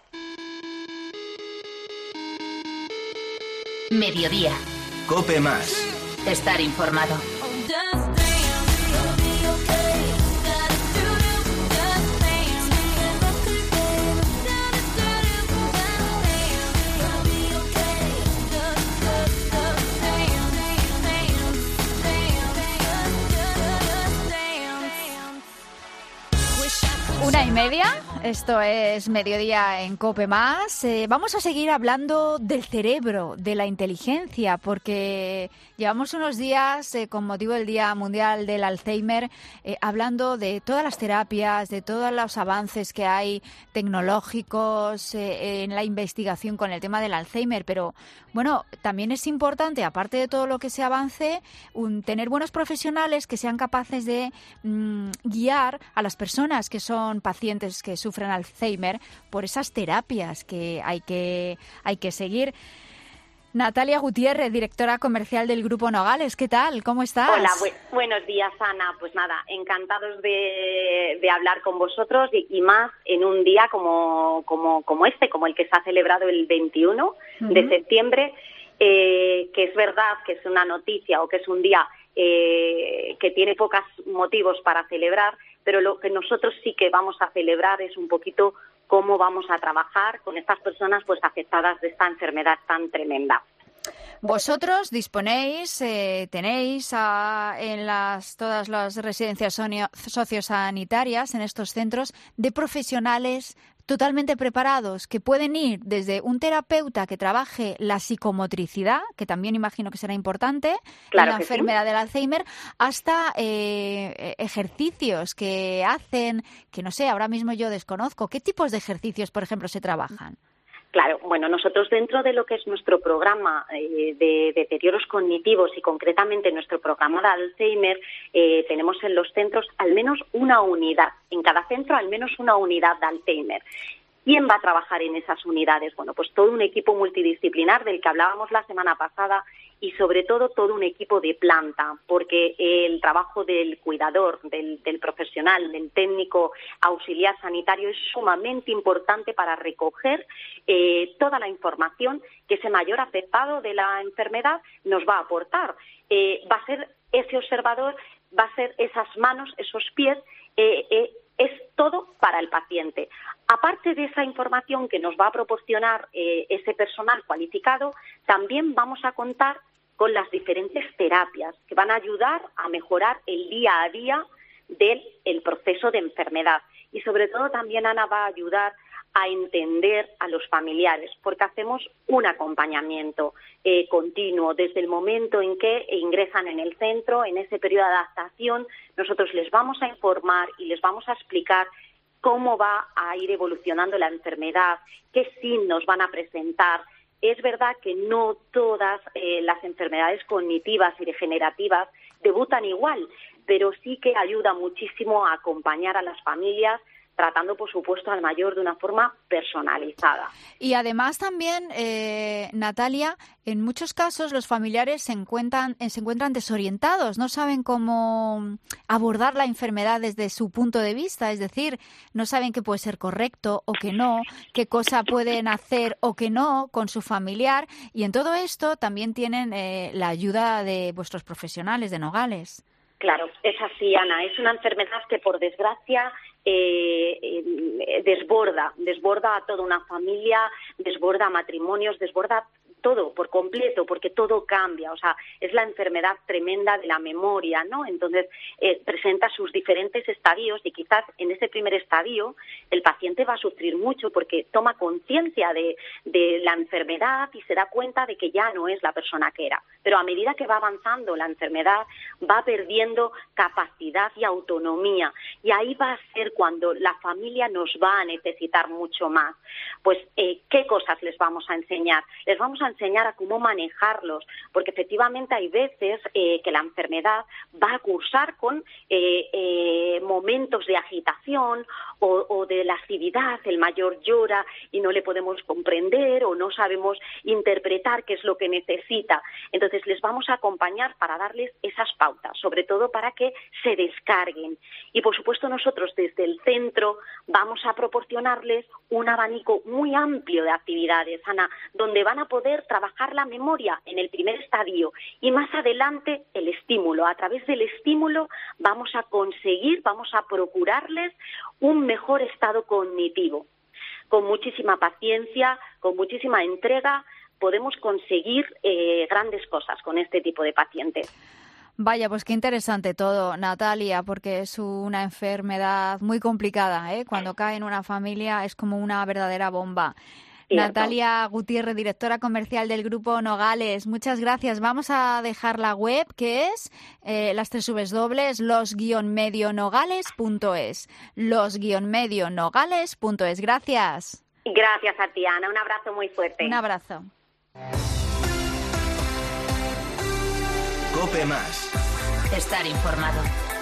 [SPEAKER 6] Mediodía.
[SPEAKER 2] COPE Más.
[SPEAKER 6] Estar informado.
[SPEAKER 3] Una y media, esto es Mediodía en COPE+. Vamos a seguir hablando del cerebro, de la inteligencia, porque llevamos unos días, con motivo del Día Mundial del Alzheimer, hablando de todas las terapias, de todos los avances que hay tecnológicos en la investigación con el tema del Alzheimer, pero bueno, también es importante, aparte de todo lo que se avance, tener buenos profesionales que sean capaces de guiar a las personas que son pacientes que sufren Alzheimer por esas terapias que hay que seguir. Natalia Gutiérrez, directora comercial del Grupo Nogales, ¿qué tal? ¿Cómo estás?
[SPEAKER 13] Hola, buenos días, Ana. Pues nada, encantados de hablar con vosotros y más en un día como el que se ha celebrado el 21 de septiembre, que es verdad que es una noticia o que es un día que tiene pocos motivos para celebrar, pero lo que nosotros sí que vamos a celebrar es un poquito cómo vamos a trabajar con estas personas pues afectadas de esta enfermedad tan tremenda.
[SPEAKER 3] Vosotros disponéis, tenéis en todas las residencias sociosanitarias, en estos centros, de profesionales totalmente preparados, que pueden ir desde un terapeuta que trabaje la psicomotricidad, que también imagino que será importante,
[SPEAKER 13] claro,
[SPEAKER 3] en la enfermedad del Alzheimer, hasta ejercicios que hacen, que no sé, ahora mismo yo desconozco. ¿Qué tipos de ejercicios, por ejemplo, se trabajan?
[SPEAKER 13] Claro, bueno, nosotros dentro de lo que es nuestro programa de deterioros cognitivos y concretamente nuestro programa de Alzheimer, tenemos en los centros al menos una unidad, en cada centro al menos una unidad de Alzheimer. ¿Quién va a trabajar en esas unidades? Bueno, pues todo un equipo multidisciplinar del que hablábamos la semana pasada y sobre todo un equipo de planta, porque el trabajo del cuidador, del profesional, del técnico auxiliar sanitario es sumamente importante para recoger toda la información que ese mayor afectado de la enfermedad nos va a aportar. Va a ser ese observador, va a ser esas manos, esos pies, es todo para el paciente. Aparte de esa información que nos va a proporcionar ese personal cualificado, también vamos a contar con las diferentes terapias que van a ayudar a mejorar el día a día del proceso de enfermedad. Y sobre todo también, Ana, va a ayudar a entender a los familiares, porque hacemos un acompañamiento continuo desde el momento en que ingresan en el centro, en ese periodo de adaptación. Nosotros les vamos a informar y les vamos a explicar cómo va a ir evolucionando la enfermedad, qué signos van a presentar. Es verdad que no todas las enfermedades cognitivas y degenerativas debutan igual, pero sí que ayuda muchísimo a acompañar a las familias, tratando, por supuesto, al mayor de una forma personalizada.
[SPEAKER 3] Y además también, Natalia, en muchos casos los familiares se encuentran desorientados, no saben cómo abordar la enfermedad desde su punto de vista, es decir, no saben qué puede ser correcto o qué no, qué cosa pueden hacer o qué no con su familiar, y en todo esto también tienen la ayuda de vuestros profesionales de Nogales.
[SPEAKER 13] Claro, es así, Ana. Es una enfermedad que, por desgracia, desborda a toda una familia, desborda a matrimonios, desborda todo por completo, porque todo cambia, o sea, es la enfermedad tremenda de la memoria, ¿no? Entonces, presenta sus diferentes estadios y quizás en ese primer estadio el paciente va a sufrir mucho porque toma conciencia de la enfermedad y se da cuenta de que ya no es la persona que era. Pero a medida que va avanzando la enfermedad, va perdiendo capacidad y autonomía. Y ahí va a ser cuando la familia nos va a necesitar mucho más. Pues, ¿qué cosas les vamos a enseñar? Les vamos a enseñar a cómo manejarlos, porque efectivamente hay veces que la enfermedad va a cursar con momentos de agitación o de lascividad. El mayor llora y no le podemos comprender o no sabemos interpretar qué es lo que necesita. Entonces les vamos a acompañar para darles esas pautas, sobre todo para que se descarguen. Y por supuesto nosotros desde el centro vamos a proporcionarles un abanico muy amplio de actividades, Ana, donde van a poder trabajar la memoria en el primer estadio y más adelante el estímulo. A través del estímulo vamos a procurarles un mejor estado cognitivo. Con muchísima paciencia, con muchísima entrega, podemos conseguir grandes cosas con este tipo de pacientes.
[SPEAKER 3] Vaya, pues qué interesante todo, Natalia, porque es una enfermedad muy complicada, ¿eh? Cuando cae en una familia es como una verdadera bomba. Cierto. Natalia Gutiérrez, directora comercial del Grupo Nogales, muchas gracias. Vamos a dejar la web, que es las www.los-medionogales.es. los-medionogales.es. Gracias.
[SPEAKER 13] Gracias a ti, Ana. Un abrazo muy fuerte.
[SPEAKER 3] Un abrazo.
[SPEAKER 2] COPE Más.
[SPEAKER 6] Estar informado.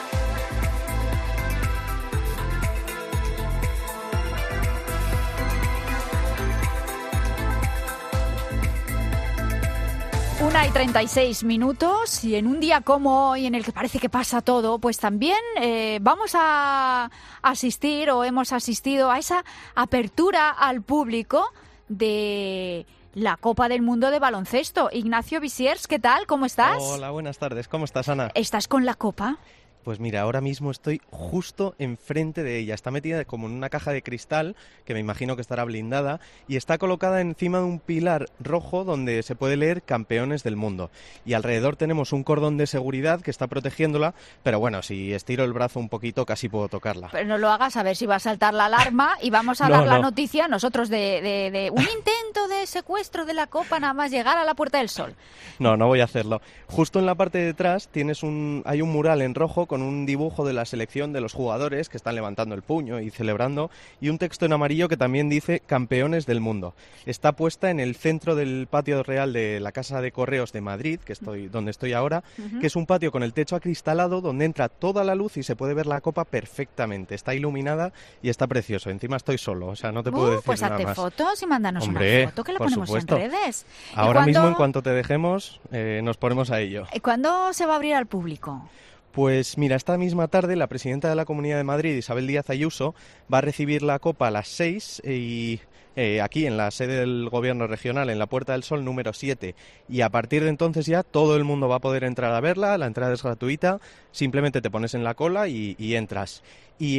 [SPEAKER 3] Una y 36 minutos y en un día como hoy en el que parece que pasa todo, pues también vamos a asistir o hemos asistido a esa apertura al público de la Copa del Mundo de baloncesto. Ignacio Visiers, ¿qué tal? ¿Cómo estás?
[SPEAKER 14] Hola, buenas tardes. ¿Cómo estás, Ana?
[SPEAKER 3] ¿Estás con la copa?
[SPEAKER 14] Pues mira, ahora mismo estoy justo enfrente de ella. Está metida como en una caja de cristal, que me imagino que estará blindada, y está colocada encima de un pilar rojo donde se puede leer Campeones del Mundo. Y alrededor tenemos un cordón de seguridad que está protegiéndola, pero bueno, si estiro el brazo un poquito casi puedo tocarla.
[SPEAKER 3] Pero no lo hagas, a ver si va a saltar la alarma y vamos a dar la noticia nosotros de un intento de secuestro de la copa nada más llegar a la Puerta del Sol.
[SPEAKER 14] No voy a hacerlo. Justo en la parte de atrás hay un mural en rojo con un dibujo de la selección de los jugadores que están levantando el puño y celebrando, y un texto en amarillo que también dice Campeones del Mundo. Está puesta en el centro del patio real de la Casa de Correos de Madrid, donde estoy ahora, que es un patio con el techo acristalado donde entra toda la luz y se puede ver la copa perfectamente. Está iluminada y está precioso. Encima estoy solo, o sea, no te puedo decir
[SPEAKER 3] pues
[SPEAKER 14] nada más.
[SPEAKER 3] Pues hazte fotos y mándanos una foto que la ponemos
[SPEAKER 14] supuesto.
[SPEAKER 3] En redes.
[SPEAKER 14] Ahora mismo, en cuanto te dejemos, nos ponemos a ello.
[SPEAKER 3] ¿Cuándo se va a abrir al público?
[SPEAKER 14] Pues mira, esta misma tarde la presidenta de la Comunidad de Madrid, Isabel Díaz Ayuso, va a recibir la copa a las 6 y aquí en la sede del Gobierno regional, en la Puerta del Sol número 7. Y a partir de entonces ya todo el mundo va a poder entrar a verla, la entrada es gratuita, simplemente te pones en la cola y entras. Y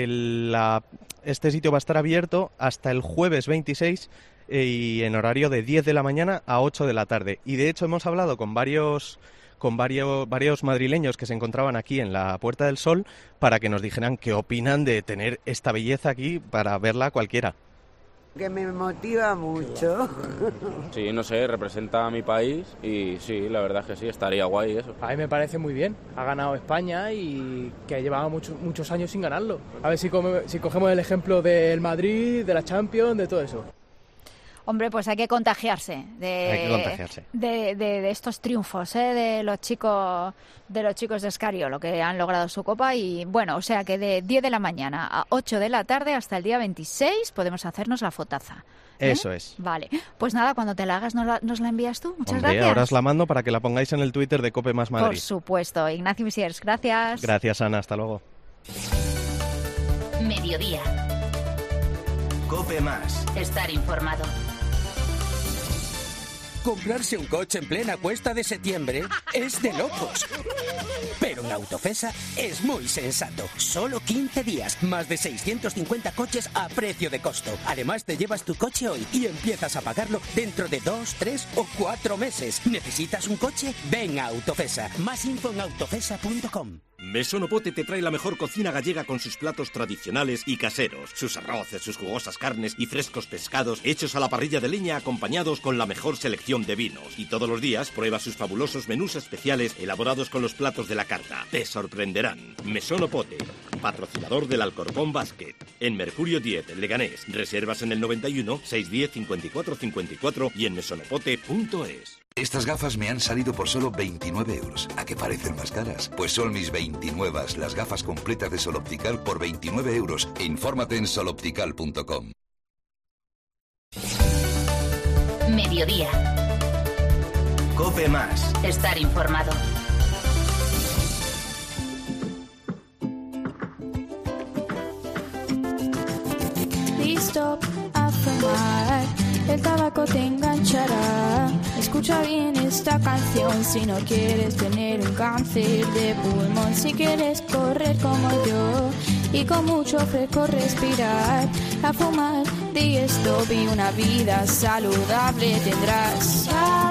[SPEAKER 14] este sitio va a estar abierto hasta el jueves 26 y en horario de 10 de la mañana a 8 de la tarde. Y de hecho hemos hablado con varios madrileños que se encontraban aquí en la Puerta del Sol para que nos dijeran qué opinan de tener esta belleza aquí para verla cualquiera.
[SPEAKER 15] Que me motiva mucho.
[SPEAKER 16] Sí, no sé, representa a mi país y sí, la verdad es que sí, estaría guay eso.
[SPEAKER 17] A mí me parece muy bien. Ha ganado España y que llevaba muchos años sin ganarlo. A ver si cogemos el ejemplo del Madrid, de la Champions, de todo eso.
[SPEAKER 3] Hombre, pues hay que contagiarse de estos triunfos, de los chicos de Escariolo que han logrado su copa. Y bueno, o sea que de 10 de la mañana a 8 de la tarde hasta el día 26 podemos hacernos la fotaza.
[SPEAKER 14] Eso es.
[SPEAKER 3] Vale, pues nada, cuando te la hagas nos la envías tú. Muchas gracias.
[SPEAKER 14] Ahora os la mando para que la pongáis en el Twitter de COPE Más Madrid.
[SPEAKER 3] Por supuesto. Ignacio Visiers, gracias.
[SPEAKER 14] Gracias, Ana. Hasta luego.
[SPEAKER 6] Mediodía.
[SPEAKER 2] COPE Más.
[SPEAKER 6] Estar informado.
[SPEAKER 18] Comprarse un coche en plena cuesta de septiembre es de locos. Pero en Autofesa es muy sensato. Solo 15 días, más de 650 coches a precio de costo. Además, te llevas tu coche hoy y empiezas a pagarlo dentro de 2, 3 o 4 meses. ¿Necesitas un coche? Ven a Autofesa. Más info en autofesa.com.
[SPEAKER 8] Mesonopote te trae la mejor cocina gallega con sus platos tradicionales y caseros, sus arroces, sus jugosas carnes y frescos pescados hechos a la parrilla de leña acompañados con la mejor selección de vinos. Y todos los días prueba sus fabulosos menús especiales elaborados con los platos de la carta. Te sorprenderán. Mesonopote, patrocinador del Alcorcón Basket. En Mercurio 10, en Leganés. Reservas en el 91 610 54 54 y en mesonopote.es.
[SPEAKER 10] Estas gafas me han salido por solo 29 euros. ¿A qué parecen más caras? Pues son mis 29, las gafas completas de Sol Optical por 29 euros. Infórmate en soloptical.com.
[SPEAKER 6] Mediodía.
[SPEAKER 2] COPE Más.
[SPEAKER 6] Estar informado.
[SPEAKER 19] Listo a fumar, el tabaco te enganchará. Escucha bien esta canción si no quieres tener un cáncer de pulmón. Si quieres correr como yo y con mucho fresco respirar, a fumar de stop y una vida saludable tendrás.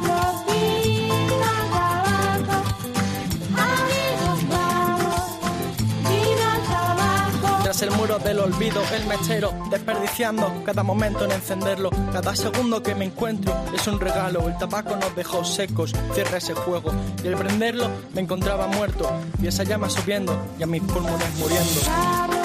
[SPEAKER 20] Tras el muro del olvido, el mechero, desperdiciando cada momento en encenderlo. Cada segundo que me encuentro es un regalo. El tabaco nos dejó secos, cierra ese juego. Y al prenderlo me encontraba muerto, y esa llama subiendo y a mis pulmones muriendo.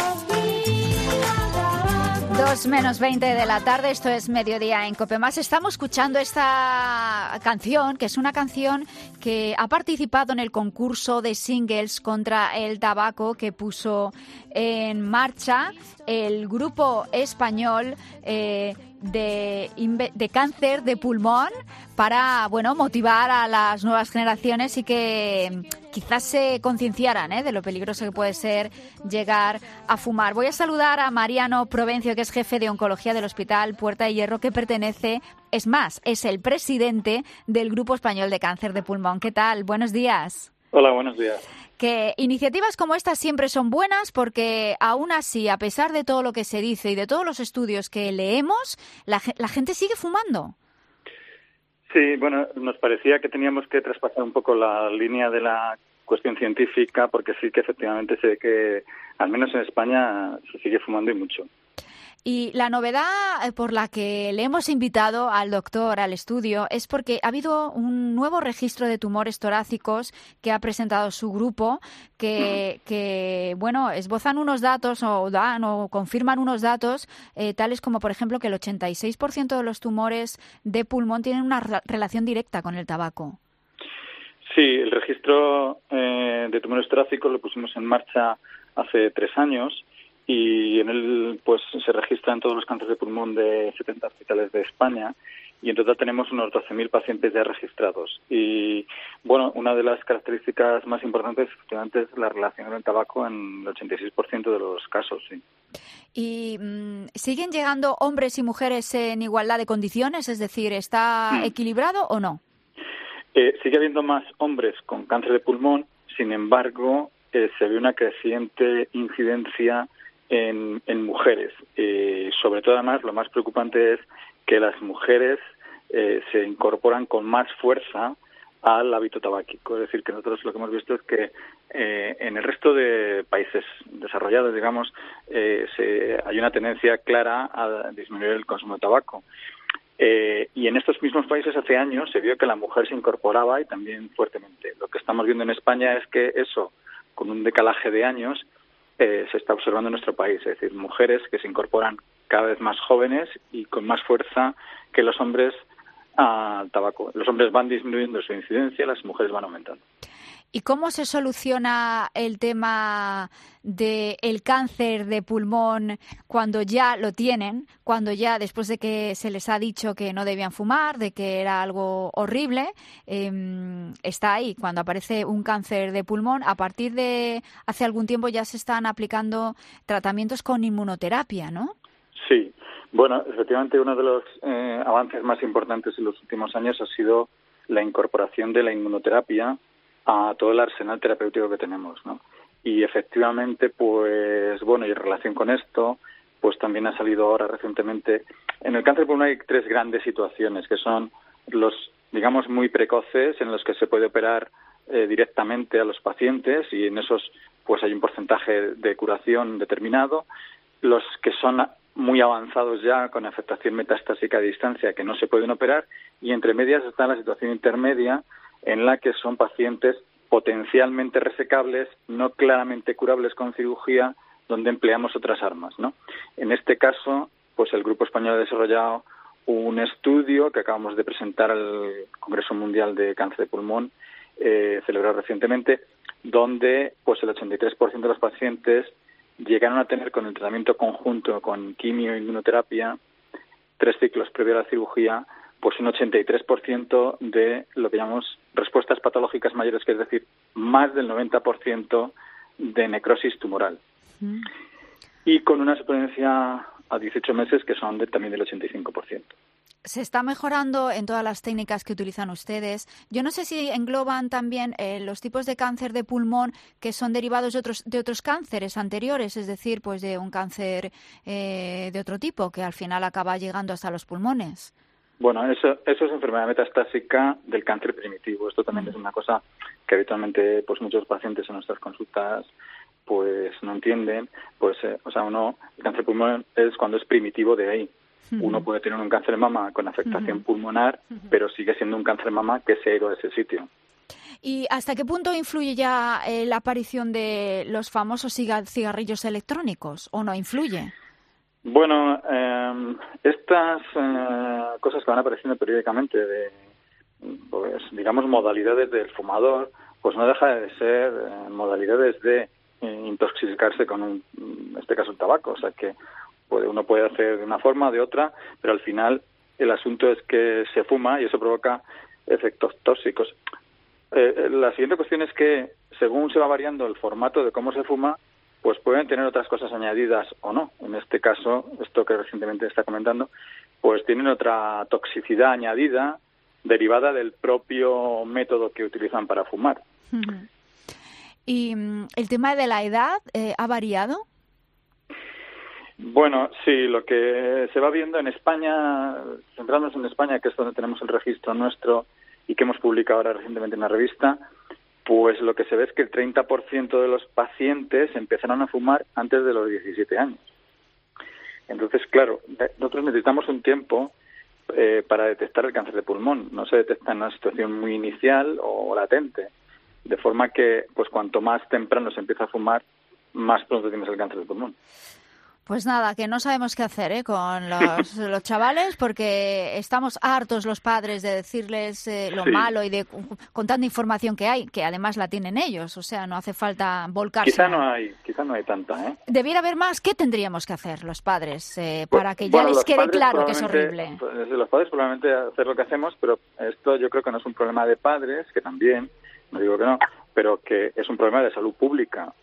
[SPEAKER 3] 2 menos 20 de la tarde, esto es Mediodía en COPE Más. Estamos escuchando esta canción, que es una canción que ha participado en el concurso de singles contra el tabaco que puso en marcha el grupo español de cáncer de pulmón para, bueno, motivar a las nuevas generaciones y que quizás se concienciaran de lo peligroso que puede ser llegar a fumar. Voy a saludar a Mariano Provencio, que es jefe de oncología del Hospital Puerta de Hierro, que pertenece, es más, es el presidente del Grupo Español de Cáncer de Pulmón. ¿Qué tal? Buenos días.
[SPEAKER 21] Hola, buenos días.
[SPEAKER 3] Que iniciativas como estas siempre son buenas porque aún así, a pesar de todo lo que se dice y de todos los estudios que leemos, la gente sigue fumando.
[SPEAKER 21] Sí, bueno, nos parecía que teníamos que traspasar un poco la línea de la cuestión científica porque sí que efectivamente sé que, al menos en España, se sigue fumando y mucho.
[SPEAKER 3] Y la novedad por la que le hemos invitado al doctor al estudio es porque ha habido un nuevo registro de tumores torácicos que ha presentado su grupo que bueno, esbozan unos datos o confirman unos datos tales como, por ejemplo, que el 86% de los tumores de pulmón tienen una relación directa con el tabaco.
[SPEAKER 21] Sí, el registro de tumores torácicos lo pusimos en marcha hace 3 años. Y en él pues se registran todos los cánceres de pulmón de 70 hospitales de España y en total tenemos unos 12.000 pacientes ya registrados. Y bueno, una de las características más importantes efectivamente es la relación con el tabaco en el 86% de los casos, sí.
[SPEAKER 3] ¿Y siguen llegando hombres y mujeres en igualdad de condiciones? Es decir, ¿está equilibrado o no?
[SPEAKER 21] Sigue habiendo más hombres con cáncer de pulmón, sin embargo, se ve una creciente incidencia en mujeres. Sobre todo, además, lo más preocupante es que las mujeres se incorporan con más fuerza al hábito tabáquico. Es decir, que nosotros lo que hemos visto es que en el resto de países desarrollados, digamos, hay una tendencia clara a disminuir el consumo de tabaco. Y en estos mismos países hace años se vio que la mujer se incorporaba y también fuertemente. Lo que estamos viendo en España es que eso, con un decalaje de años, se está observando en nuestro país, es decir, mujeres que se incorporan cada vez más jóvenes y con más fuerza que los hombres al tabaco. Los hombres van disminuyendo su incidencia, las mujeres van aumentando.
[SPEAKER 3] ¿Y cómo se soluciona el tema del cáncer de pulmón cuando ya lo tienen, cuando ya después de que se les ha dicho que no debían fumar, de que era algo horrible, está ahí? Cuando aparece un cáncer de pulmón, a partir de hace algún tiempo ya se están aplicando tratamientos con inmunoterapia, ¿no?
[SPEAKER 21] Sí. Bueno, efectivamente uno de los avances más importantes en los últimos años ha sido la incorporación de la inmunoterapia a todo el arsenal terapéutico que tenemos, ¿no? Y efectivamente, pues bueno, y en relación con esto, pues también ha salido ahora recientemente. En el cáncer pulmonar hay 3 grandes situaciones, que son los, digamos, muy precoces, en los que se puede operar directamente a los pacientes, y en esos pues hay un porcentaje de curación determinado. Los que son muy avanzados ya, con afectación metastásica a distancia, que no se pueden operar, y entre medias está la situación intermedia, en la que son pacientes potencialmente resecables, no claramente curables con cirugía, donde empleamos otras armas, ¿no? En este caso, pues el Grupo Español ha desarrollado un estudio que acabamos de presentar al Congreso Mundial de Cáncer de Pulmón, celebrado recientemente, donde pues el 83% de los pacientes llegaron a tener, con el tratamiento conjunto con quimio e inmunoterapia, 3 ciclos previo a la cirugía, pues un 83% de lo que llamamos respuestas patológicas mayores, que es decir, más del 90% de necrosis tumoral. Y con una supervivencia a 18 meses que son también del 85%.
[SPEAKER 3] Se está mejorando en todas las técnicas que utilizan ustedes. Yo no sé si engloban también los tipos de cáncer de pulmón que son derivados de otros cánceres anteriores, es decir, pues de un cáncer de otro tipo que al final acaba llegando hasta los pulmones.
[SPEAKER 21] Bueno, eso es enfermedad metastásica del cáncer primitivo. Esto también es una cosa que habitualmente pues muchos pacientes en nuestras consultas pues no entienden. Pues, el cáncer de pulmón es cuando es primitivo de ahí. Uno puede tener un cáncer de mama con afectación pulmonar, pero sigue siendo un cáncer de mama que se ha ido a ese sitio.
[SPEAKER 3] ¿Y hasta qué punto influye ya la aparición de los famosos cigarrillos electrónicos, o no influye?
[SPEAKER 21] Bueno, estas cosas que van apareciendo periódicamente de, pues, digamos, modalidades del fumador, pues no deja de ser modalidades de intoxicarse con, en este caso, el tabaco. O sea que uno puede hacer de una forma o de otra, pero al final el asunto es que se fuma y eso provoca efectos tóxicos. La siguiente cuestión es que, según se va variando el formato de cómo se fuma, pues pueden tener otras cosas añadidas o no. En este caso, esto que recientemente está comentando, pues tienen otra toxicidad añadida derivada del propio método que utilizan para fumar.
[SPEAKER 3] ¿Y el tema de la edad ha variado?
[SPEAKER 21] Bueno, sí, lo que se va viendo en España, centrándonos en España, que es donde tenemos el registro nuestro y que hemos publicado ahora recientemente en la revista, pues lo que se ve es que el 30% de los pacientes empezaron a fumar antes de los 17 años. Entonces, claro, nosotros necesitamos un tiempo para detectar el cáncer de pulmón. No se detecta en una situación muy inicial o latente, de forma que, pues cuanto más temprano se empieza a fumar, más pronto tienes el cáncer de pulmón.
[SPEAKER 3] Pues nada, que no sabemos qué hacer con los chavales, porque estamos hartos los padres de decirles lo malo y de con tanta información que hay, que además la tienen ellos, o sea, no hace falta volcarse.
[SPEAKER 21] Quizá no hay tanta, ¿eh?
[SPEAKER 3] Debiera haber más. ¿Qué tendríamos que hacer los padres para que ya les quede claro que es horrible?
[SPEAKER 21] Los padres probablemente hacer lo que hacemos, pero esto yo creo que no es un problema de padres, que también, no digo que no, pero que es un problema de salud pública.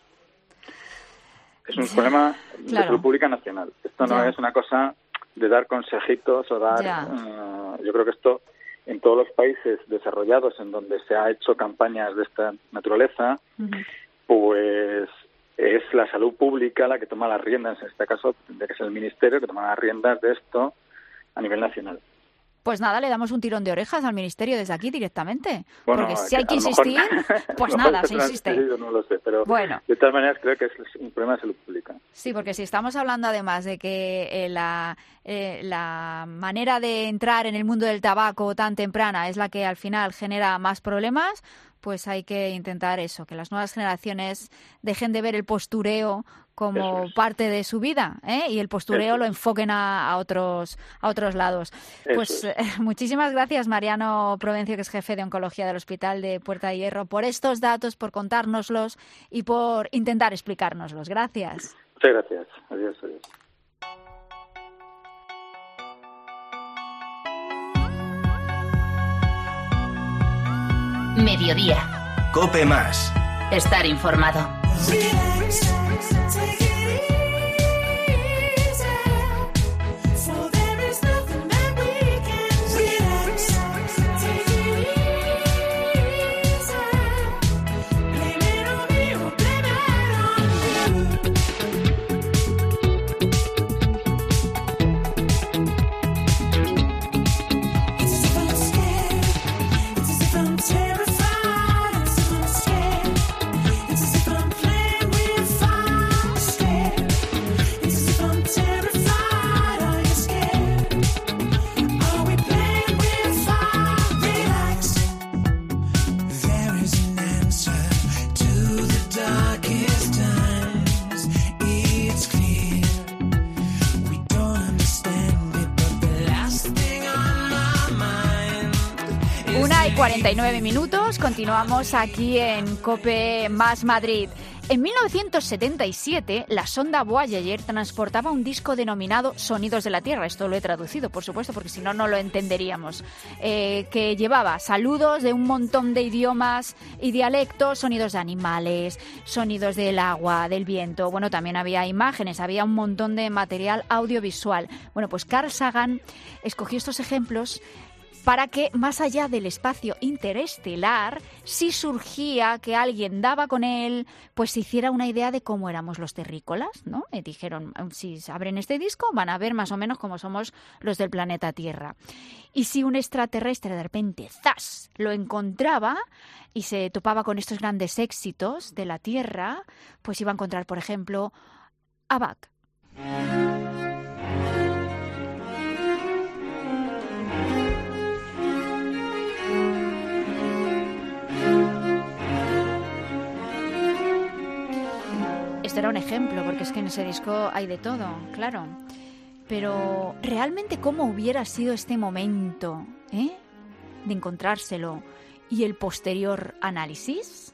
[SPEAKER 21] Es un problema de salud pública nacional. Esto no es una cosa de dar consejitos o dar... yo creo que esto, en todos los países desarrollados en donde se ha hecho campañas de esta naturaleza, pues es la salud pública la que toma las riendas. En este caso, tendría que ser el Ministerio que toma las riendas de esto a nivel nacional.
[SPEAKER 3] Pues nada, le damos un tirón de orejas al Ministerio desde aquí directamente. Bueno, porque si hay que insistir, pues nada, se insiste.
[SPEAKER 21] No lo sé, pero
[SPEAKER 3] bueno,
[SPEAKER 21] de todas maneras creo que es un problema de salud pública.
[SPEAKER 3] Sí, porque si estamos hablando además de que la manera de entrar en el mundo del tabaco tan temprana es la que al final genera más problemas, pues hay que intentar eso, que las nuevas generaciones dejen de ver el postureo como parte de su vida, y el postureo lo enfoquen a otros lados. Pues muchísimas gracias, Mariano Provencio, que es jefe de oncología del Hospital de Puerta de Hierro, por estos datos, por contárnoslos y por intentar explicárnoslos. Gracias.
[SPEAKER 21] Muchas gracias. Adiós.
[SPEAKER 6] Mediodía.
[SPEAKER 2] COPE Más.
[SPEAKER 6] Estar informado.
[SPEAKER 19] Take it easy for
[SPEAKER 3] 1:49, continuamos aquí en COPE más Madrid. En 1977, la sonda Voyager transportaba un disco denominado Sonidos de la Tierra. Esto lo he traducido, por supuesto, porque si no, no lo entenderíamos. Que llevaba saludos de un montón de idiomas y dialectos, sonidos de animales, sonidos del agua, del viento. Bueno, también había imágenes, había un montón de material audiovisual. Bueno, pues Carl Sagan escogió estos ejemplos para que, más allá del espacio interestelar, si surgía que alguien daba con él, pues se hiciera una idea de cómo éramos los terrícolas, ¿no? Y dijeron, si abren este disco, van a ver más o menos cómo somos los del planeta Tierra. Y si un extraterrestre de repente, ¡zas!, lo encontraba y se topaba con estos grandes éxitos de la Tierra, pues iba a encontrar, por ejemplo, a Bach. Esto era un ejemplo, porque es que en ese disco hay de todo, claro. Pero, ¿realmente cómo hubiera sido este momento, de encontrárselo y el posterior análisis?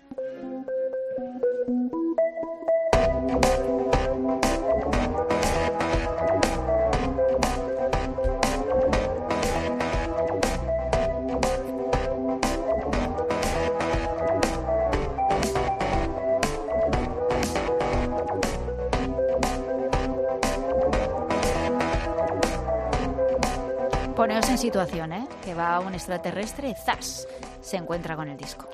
[SPEAKER 3] Poneos en situación, que va un extraterrestre, ¡zas!, se encuentra con el disco.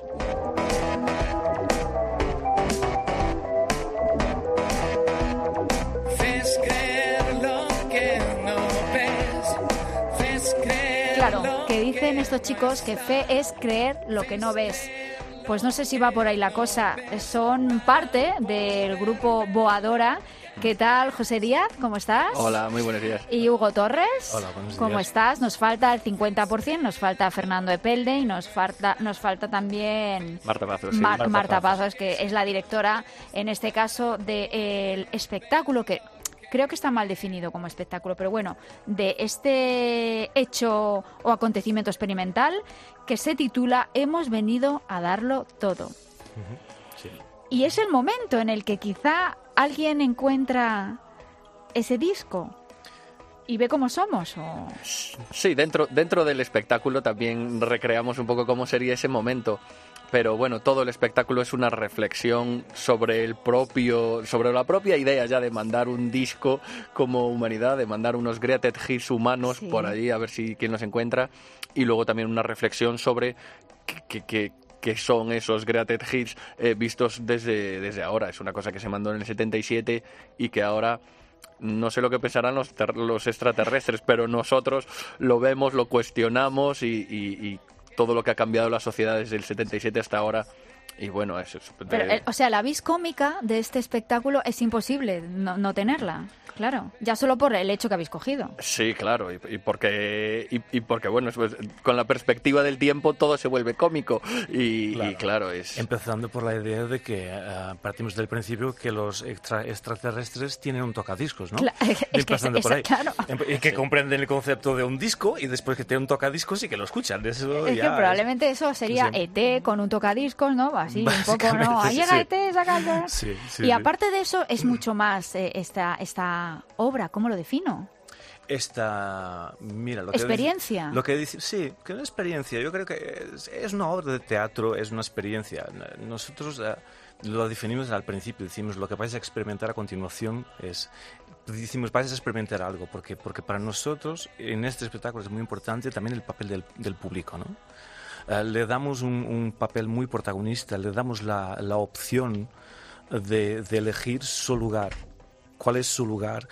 [SPEAKER 3] Claro, que dicen estos chicos que fe es creer lo que no ves. Pues no sé si va por ahí la cosa. Son parte del grupo Boadora. ¿Qué tal, José Díaz? ¿Cómo estás?
[SPEAKER 4] Hola, muy buenos días.
[SPEAKER 3] ¿Y Hugo Torres?
[SPEAKER 4] Hola, buenos días.
[SPEAKER 3] ¿Cómo estás? Nos falta el 50%, nos falta Fernando Epelde y nos falta también
[SPEAKER 4] Marta Pazos. Sí.
[SPEAKER 3] Marta Pazos, que es la directora, en este caso, del espectáculo que creo que está mal definido como espectáculo, pero bueno, de este hecho o acontecimiento experimental que se titula Hemos venido a darlo todo.
[SPEAKER 4] Sí.
[SPEAKER 3] Y es el momento en el que quizá alguien encuentra ese disco y ve cómo somos. ¿O?
[SPEAKER 4] Sí, dentro del espectáculo también recreamos un poco cómo sería ese momento. Pero bueno, todo el espectáculo es una reflexión sobre la propia idea ya de mandar un disco como humanidad, de mandar unos greatest hits humanos por allí a ver si quién los encuentra, y luego también una reflexión sobre qué son esos greatest hits vistos desde ahora. Es una cosa que se mandó en el 77 y que ahora no sé lo que pensarán los extraterrestres, pero nosotros lo vemos, lo cuestionamos y todo lo que ha cambiado la sociedad desde el 77 hasta ahora. Y bueno, eso es...
[SPEAKER 3] Pero, o sea, la vis cómica de este espectáculo es imposible no tenerla. Claro, ya solo por el hecho que habéis cogido.
[SPEAKER 4] Sí, claro, y porque bueno, pues, con la perspectiva del tiempo todo se vuelve cómico y claro es...
[SPEAKER 22] Empezando por la idea de que partimos del principio que los extraterrestres tienen un tocadiscos, ¿no? Empezando por ahí.
[SPEAKER 3] Claro.
[SPEAKER 22] Y que comprenden el concepto de un disco y después que tienen un tocadiscos y que lo escuchan. Eso
[SPEAKER 3] es
[SPEAKER 22] ya
[SPEAKER 3] que probablemente eso sería ET con un tocadiscos, ¿no? Así un poco, ¿no? Ahí llega ET, saca...
[SPEAKER 22] Sí,
[SPEAKER 3] y aparte de eso es mucho más esta obra, ¿cómo lo defino?
[SPEAKER 22] Mira,
[SPEAKER 3] experiencia.
[SPEAKER 22] Lo que dice, sí, que una experiencia. Yo creo que es una obra de teatro, es una experiencia. Nosotros lo definimos al principio, decimos lo que vais a experimentar a continuación decimos vais a experimentar algo, porque para nosotros en este espectáculo es muy importante también el papel del público, ¿no? Le damos un papel muy protagonista, le damos la opción de elegir su lugar. ¿Cuál es su lugar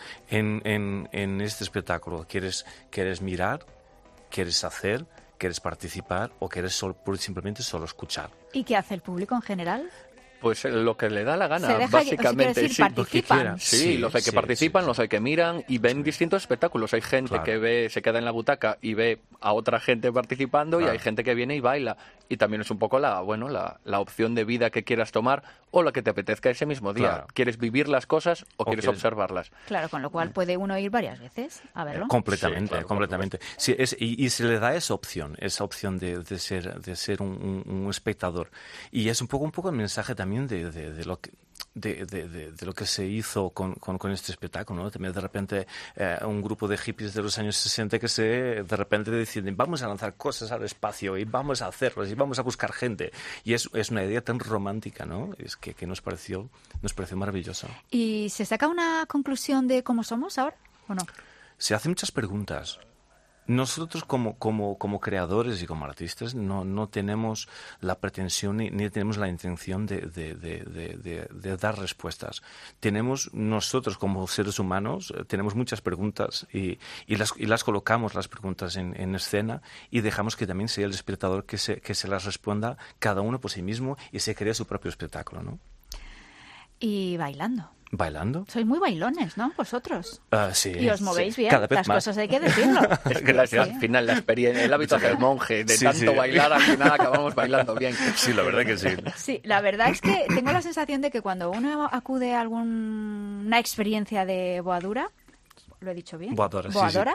[SPEAKER 22] en este espectáculo? ¿Quieres mirar? ¿Quieres hacer? ¿Quieres participar? ¿O quieres simplemente solo escuchar?
[SPEAKER 3] ¿Y qué hace el público en general?
[SPEAKER 4] Pues lo que le da la gana,
[SPEAKER 3] Básicamente,
[SPEAKER 4] básicamente.
[SPEAKER 3] sí, participan.
[SPEAKER 4] Sí, los hay que participan, los hay que miran y ven distintos espectáculos. Hay gente que se queda en la butaca y ve a otra gente participando y hay gente que viene y baila. y también es un poco la opción de vida que quieras tomar o la que te apetezca ese mismo día.
[SPEAKER 22] Claro.
[SPEAKER 4] ¿Quieres vivir las cosas o quieres observarlas?
[SPEAKER 3] Claro, con lo cual puede uno ir varias veces a verlo.
[SPEAKER 22] Completamente,
[SPEAKER 4] Sí, claro,
[SPEAKER 22] completamente. Sí, y se le da esa opción de ser un espectador. Y es un poco el mensaje también de lo que... De lo que se hizo con este espectáculo, ¿no? También de repente un grupo de hippies de los años 60 que de repente deciden vamos a lanzar cosas al espacio y vamos a hacerlos y vamos a buscar gente. Y es una idea tan romántica, ¿no? Es que nos pareció maravilloso.
[SPEAKER 3] ¿Y se saca una conclusión de cómo somos ahora o no?
[SPEAKER 22] Se hacen muchas preguntas. Nosotros como creadores y como artistas no tenemos la pretensión ni tenemos la intención de dar respuestas. Nosotros como seres humanos tenemos muchas preguntas y las colocamos las preguntas en escena y dejamos que también sea el espectador que se las responda cada uno por sí mismo y se cree su propio espectáculo, ¿no?
[SPEAKER 3] Y bailando.
[SPEAKER 22] ¿Bailando?
[SPEAKER 3] Sois muy bailones, ¿no? Vosotros.
[SPEAKER 22] Sí.
[SPEAKER 3] Y os movéis bien.
[SPEAKER 22] Cada vez
[SPEAKER 3] Las
[SPEAKER 22] más.
[SPEAKER 3] cosas hay que decirlo.
[SPEAKER 4] Es que al final la experiencia, el hábito del monje, de
[SPEAKER 22] Sí,
[SPEAKER 4] tanto
[SPEAKER 22] sí.
[SPEAKER 4] bailar, al final acabamos bailando bien.
[SPEAKER 22] Sí, la verdad que sí.
[SPEAKER 3] Sí, la verdad es que tengo la sensación de que cuando uno acude a alguna experiencia de boadura, ¿lo he dicho bien?
[SPEAKER 22] Boadora, sí,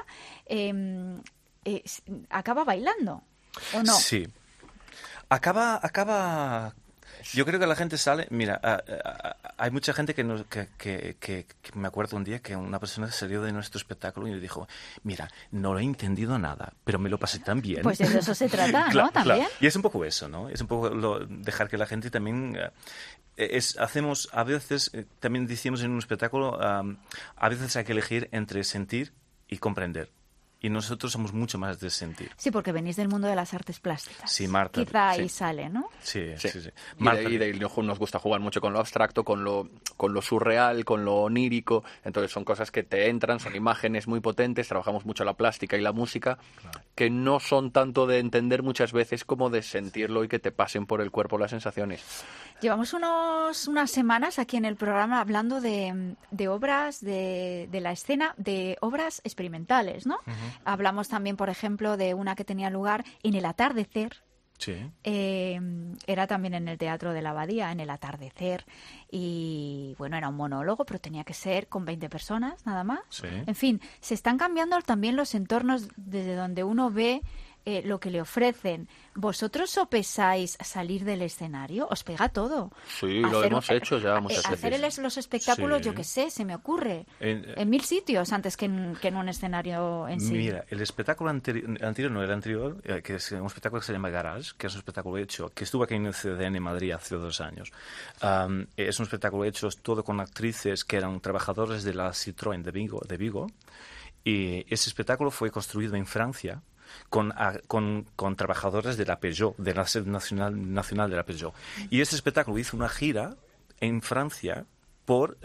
[SPEAKER 3] acaba bailando, ¿o no?
[SPEAKER 22] Sí. Acaba... Yo creo que la gente sale... Mira, hay mucha gente que me acuerdo un día que una persona salió de nuestro espectáculo y me dijo, mira, no lo he entendido nada, pero me lo pasé tan bien.
[SPEAKER 3] Pues de eso se trata,
[SPEAKER 22] Claro,
[SPEAKER 3] ¿no? También.
[SPEAKER 22] claro. Y es un poco eso, ¿no? Es un poco dejar que la gente también... hacemos, a veces, también decimos en un espectáculo, a veces hay que elegir entre sentir y comprender. Y nosotros somos mucho más de sentir.
[SPEAKER 3] Sí, porque venís del mundo de las artes plásticas.
[SPEAKER 22] Sí, Marta.
[SPEAKER 3] Quizá ahí
[SPEAKER 22] sí.
[SPEAKER 3] sale, ¿no?
[SPEAKER 22] Sí.
[SPEAKER 4] Y de ahí nos gusta jugar mucho con lo abstracto, con lo surreal, con lo onírico. Entonces son cosas que te entran, son imágenes muy potentes. Trabajamos mucho la plástica y la música, que no son tanto de entender muchas veces como de sentirlo y que te pasen por el cuerpo las sensaciones.
[SPEAKER 3] Llevamos unas semanas aquí en el programa hablando de obras de la escena, de obras experimentales, ¿no?
[SPEAKER 22] Uh-huh.
[SPEAKER 3] Hablamos también, por ejemplo, de una que tenía lugar en el atardecer.
[SPEAKER 22] Sí.
[SPEAKER 3] Era también en el Teatro de la Abadía, en el atardecer. Y bueno, era un monólogo, pero tenía que ser con 20 personas, nada más.
[SPEAKER 22] Sí.
[SPEAKER 3] En fin, se están cambiando también los entornos desde donde uno ve lo que le ofrecen. ¿Vosotros sopesáis salir del escenario? ¿Os pega todo?
[SPEAKER 4] Sí, lo hemos hecho ya muchas
[SPEAKER 3] hacer
[SPEAKER 4] veces.
[SPEAKER 3] los espectáculos,
[SPEAKER 22] Sí.
[SPEAKER 3] yo qué sé, se me ocurre,
[SPEAKER 22] En
[SPEAKER 3] 1000 sitios antes que en un escenario en sí.
[SPEAKER 22] Mira, el espectáculo anterior, que es un espectáculo que se llama Garage, que es un espectáculo hecho, que estuvo aquí en el CDN en Madrid hace 2 años. Es un espectáculo hecho todo con actrices que eran trabajadores de la Citroën de Vigo. Y ese espectáculo fue construido en Francia con trabajadores de la Peugeot, de la sede nacional de la Peugeot. Y este espectáculo hizo una gira en Francia por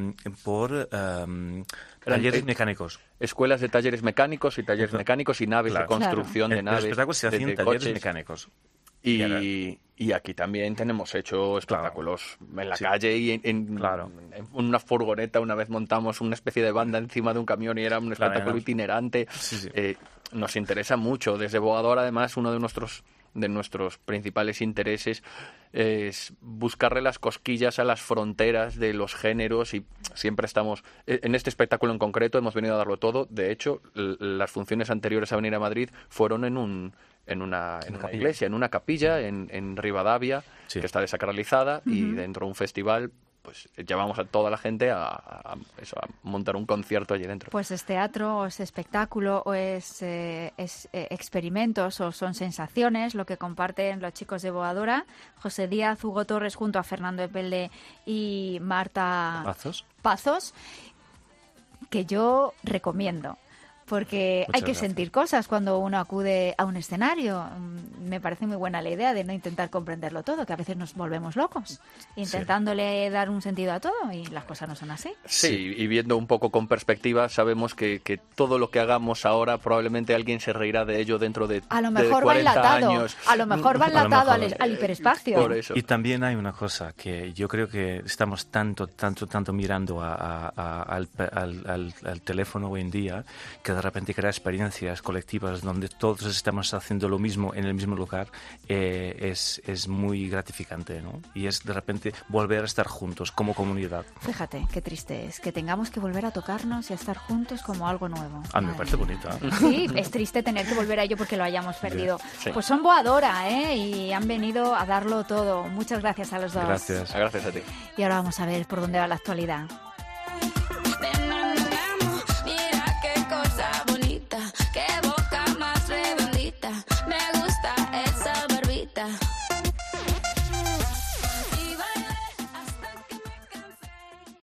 [SPEAKER 22] talleres mecánicos.
[SPEAKER 4] Escuelas de talleres mecánicos y talleres mecánicos y naves de construcción de naves.
[SPEAKER 22] El espectáculo se hacía en
[SPEAKER 4] de
[SPEAKER 22] talleres
[SPEAKER 4] coches.
[SPEAKER 22] mecánicos.
[SPEAKER 4] Y aquí también tenemos hecho espectáculos en la calle y en una furgoneta. Una vez montamos una especie de banda encima de un camión y era un espectáculo itinerante.
[SPEAKER 22] Sí.
[SPEAKER 4] Nos interesa mucho. Desde Bogador, además, uno de nuestros principales intereses es buscarle las cosquillas a las fronteras de los géneros y siempre estamos... En este espectáculo en concreto hemos venido a darlo todo. De hecho, las funciones anteriores a venir a Madrid fueron en una iglesia, en una capilla en Rivadavia, que está desacralizada, y dentro de un festival pues llevamos a toda la gente a montar un concierto allí dentro.
[SPEAKER 3] Pues es teatro, o es espectáculo, o es experimentos, o son sensaciones, lo que comparten los chicos de Boadora, José Díaz, Hugo Torres, junto a Fernando Epelde y Marta Pazos, que yo recomiendo. Porque hay que sentir cosas cuando uno acude a un escenario. Me parece muy buena la idea de no intentar comprenderlo todo, que a veces nos volvemos locos intentándole dar un sentido a todo y las cosas no son así.
[SPEAKER 4] Sí, y viendo un poco con perspectiva, sabemos que todo lo que hagamos ahora probablemente alguien se reirá de ello dentro de 40 años.
[SPEAKER 3] A lo mejor va enlatado al hiperespacio.
[SPEAKER 4] Por eso.
[SPEAKER 22] Y también hay una cosa que yo creo que estamos tanto mirando al teléfono hoy en día, que de de repente crear experiencias colectivas donde todos estamos haciendo lo mismo en el mismo lugar es muy gratificante, ¿no? Y es de repente volver a estar juntos como comunidad.
[SPEAKER 3] Fíjate, qué triste es que tengamos que volver a tocarnos y a estar juntos como algo nuevo.
[SPEAKER 22] Me parece bonito.
[SPEAKER 3] Sí, es triste tener que volver a ello porque lo hayamos perdido.
[SPEAKER 22] Sí.
[SPEAKER 3] Pues son Boadora, y han venido a darlo todo. Muchas gracias a los dos.
[SPEAKER 22] Gracias.
[SPEAKER 4] Gracias a ti.
[SPEAKER 3] Y ahora vamos a ver por dónde va la actualidad.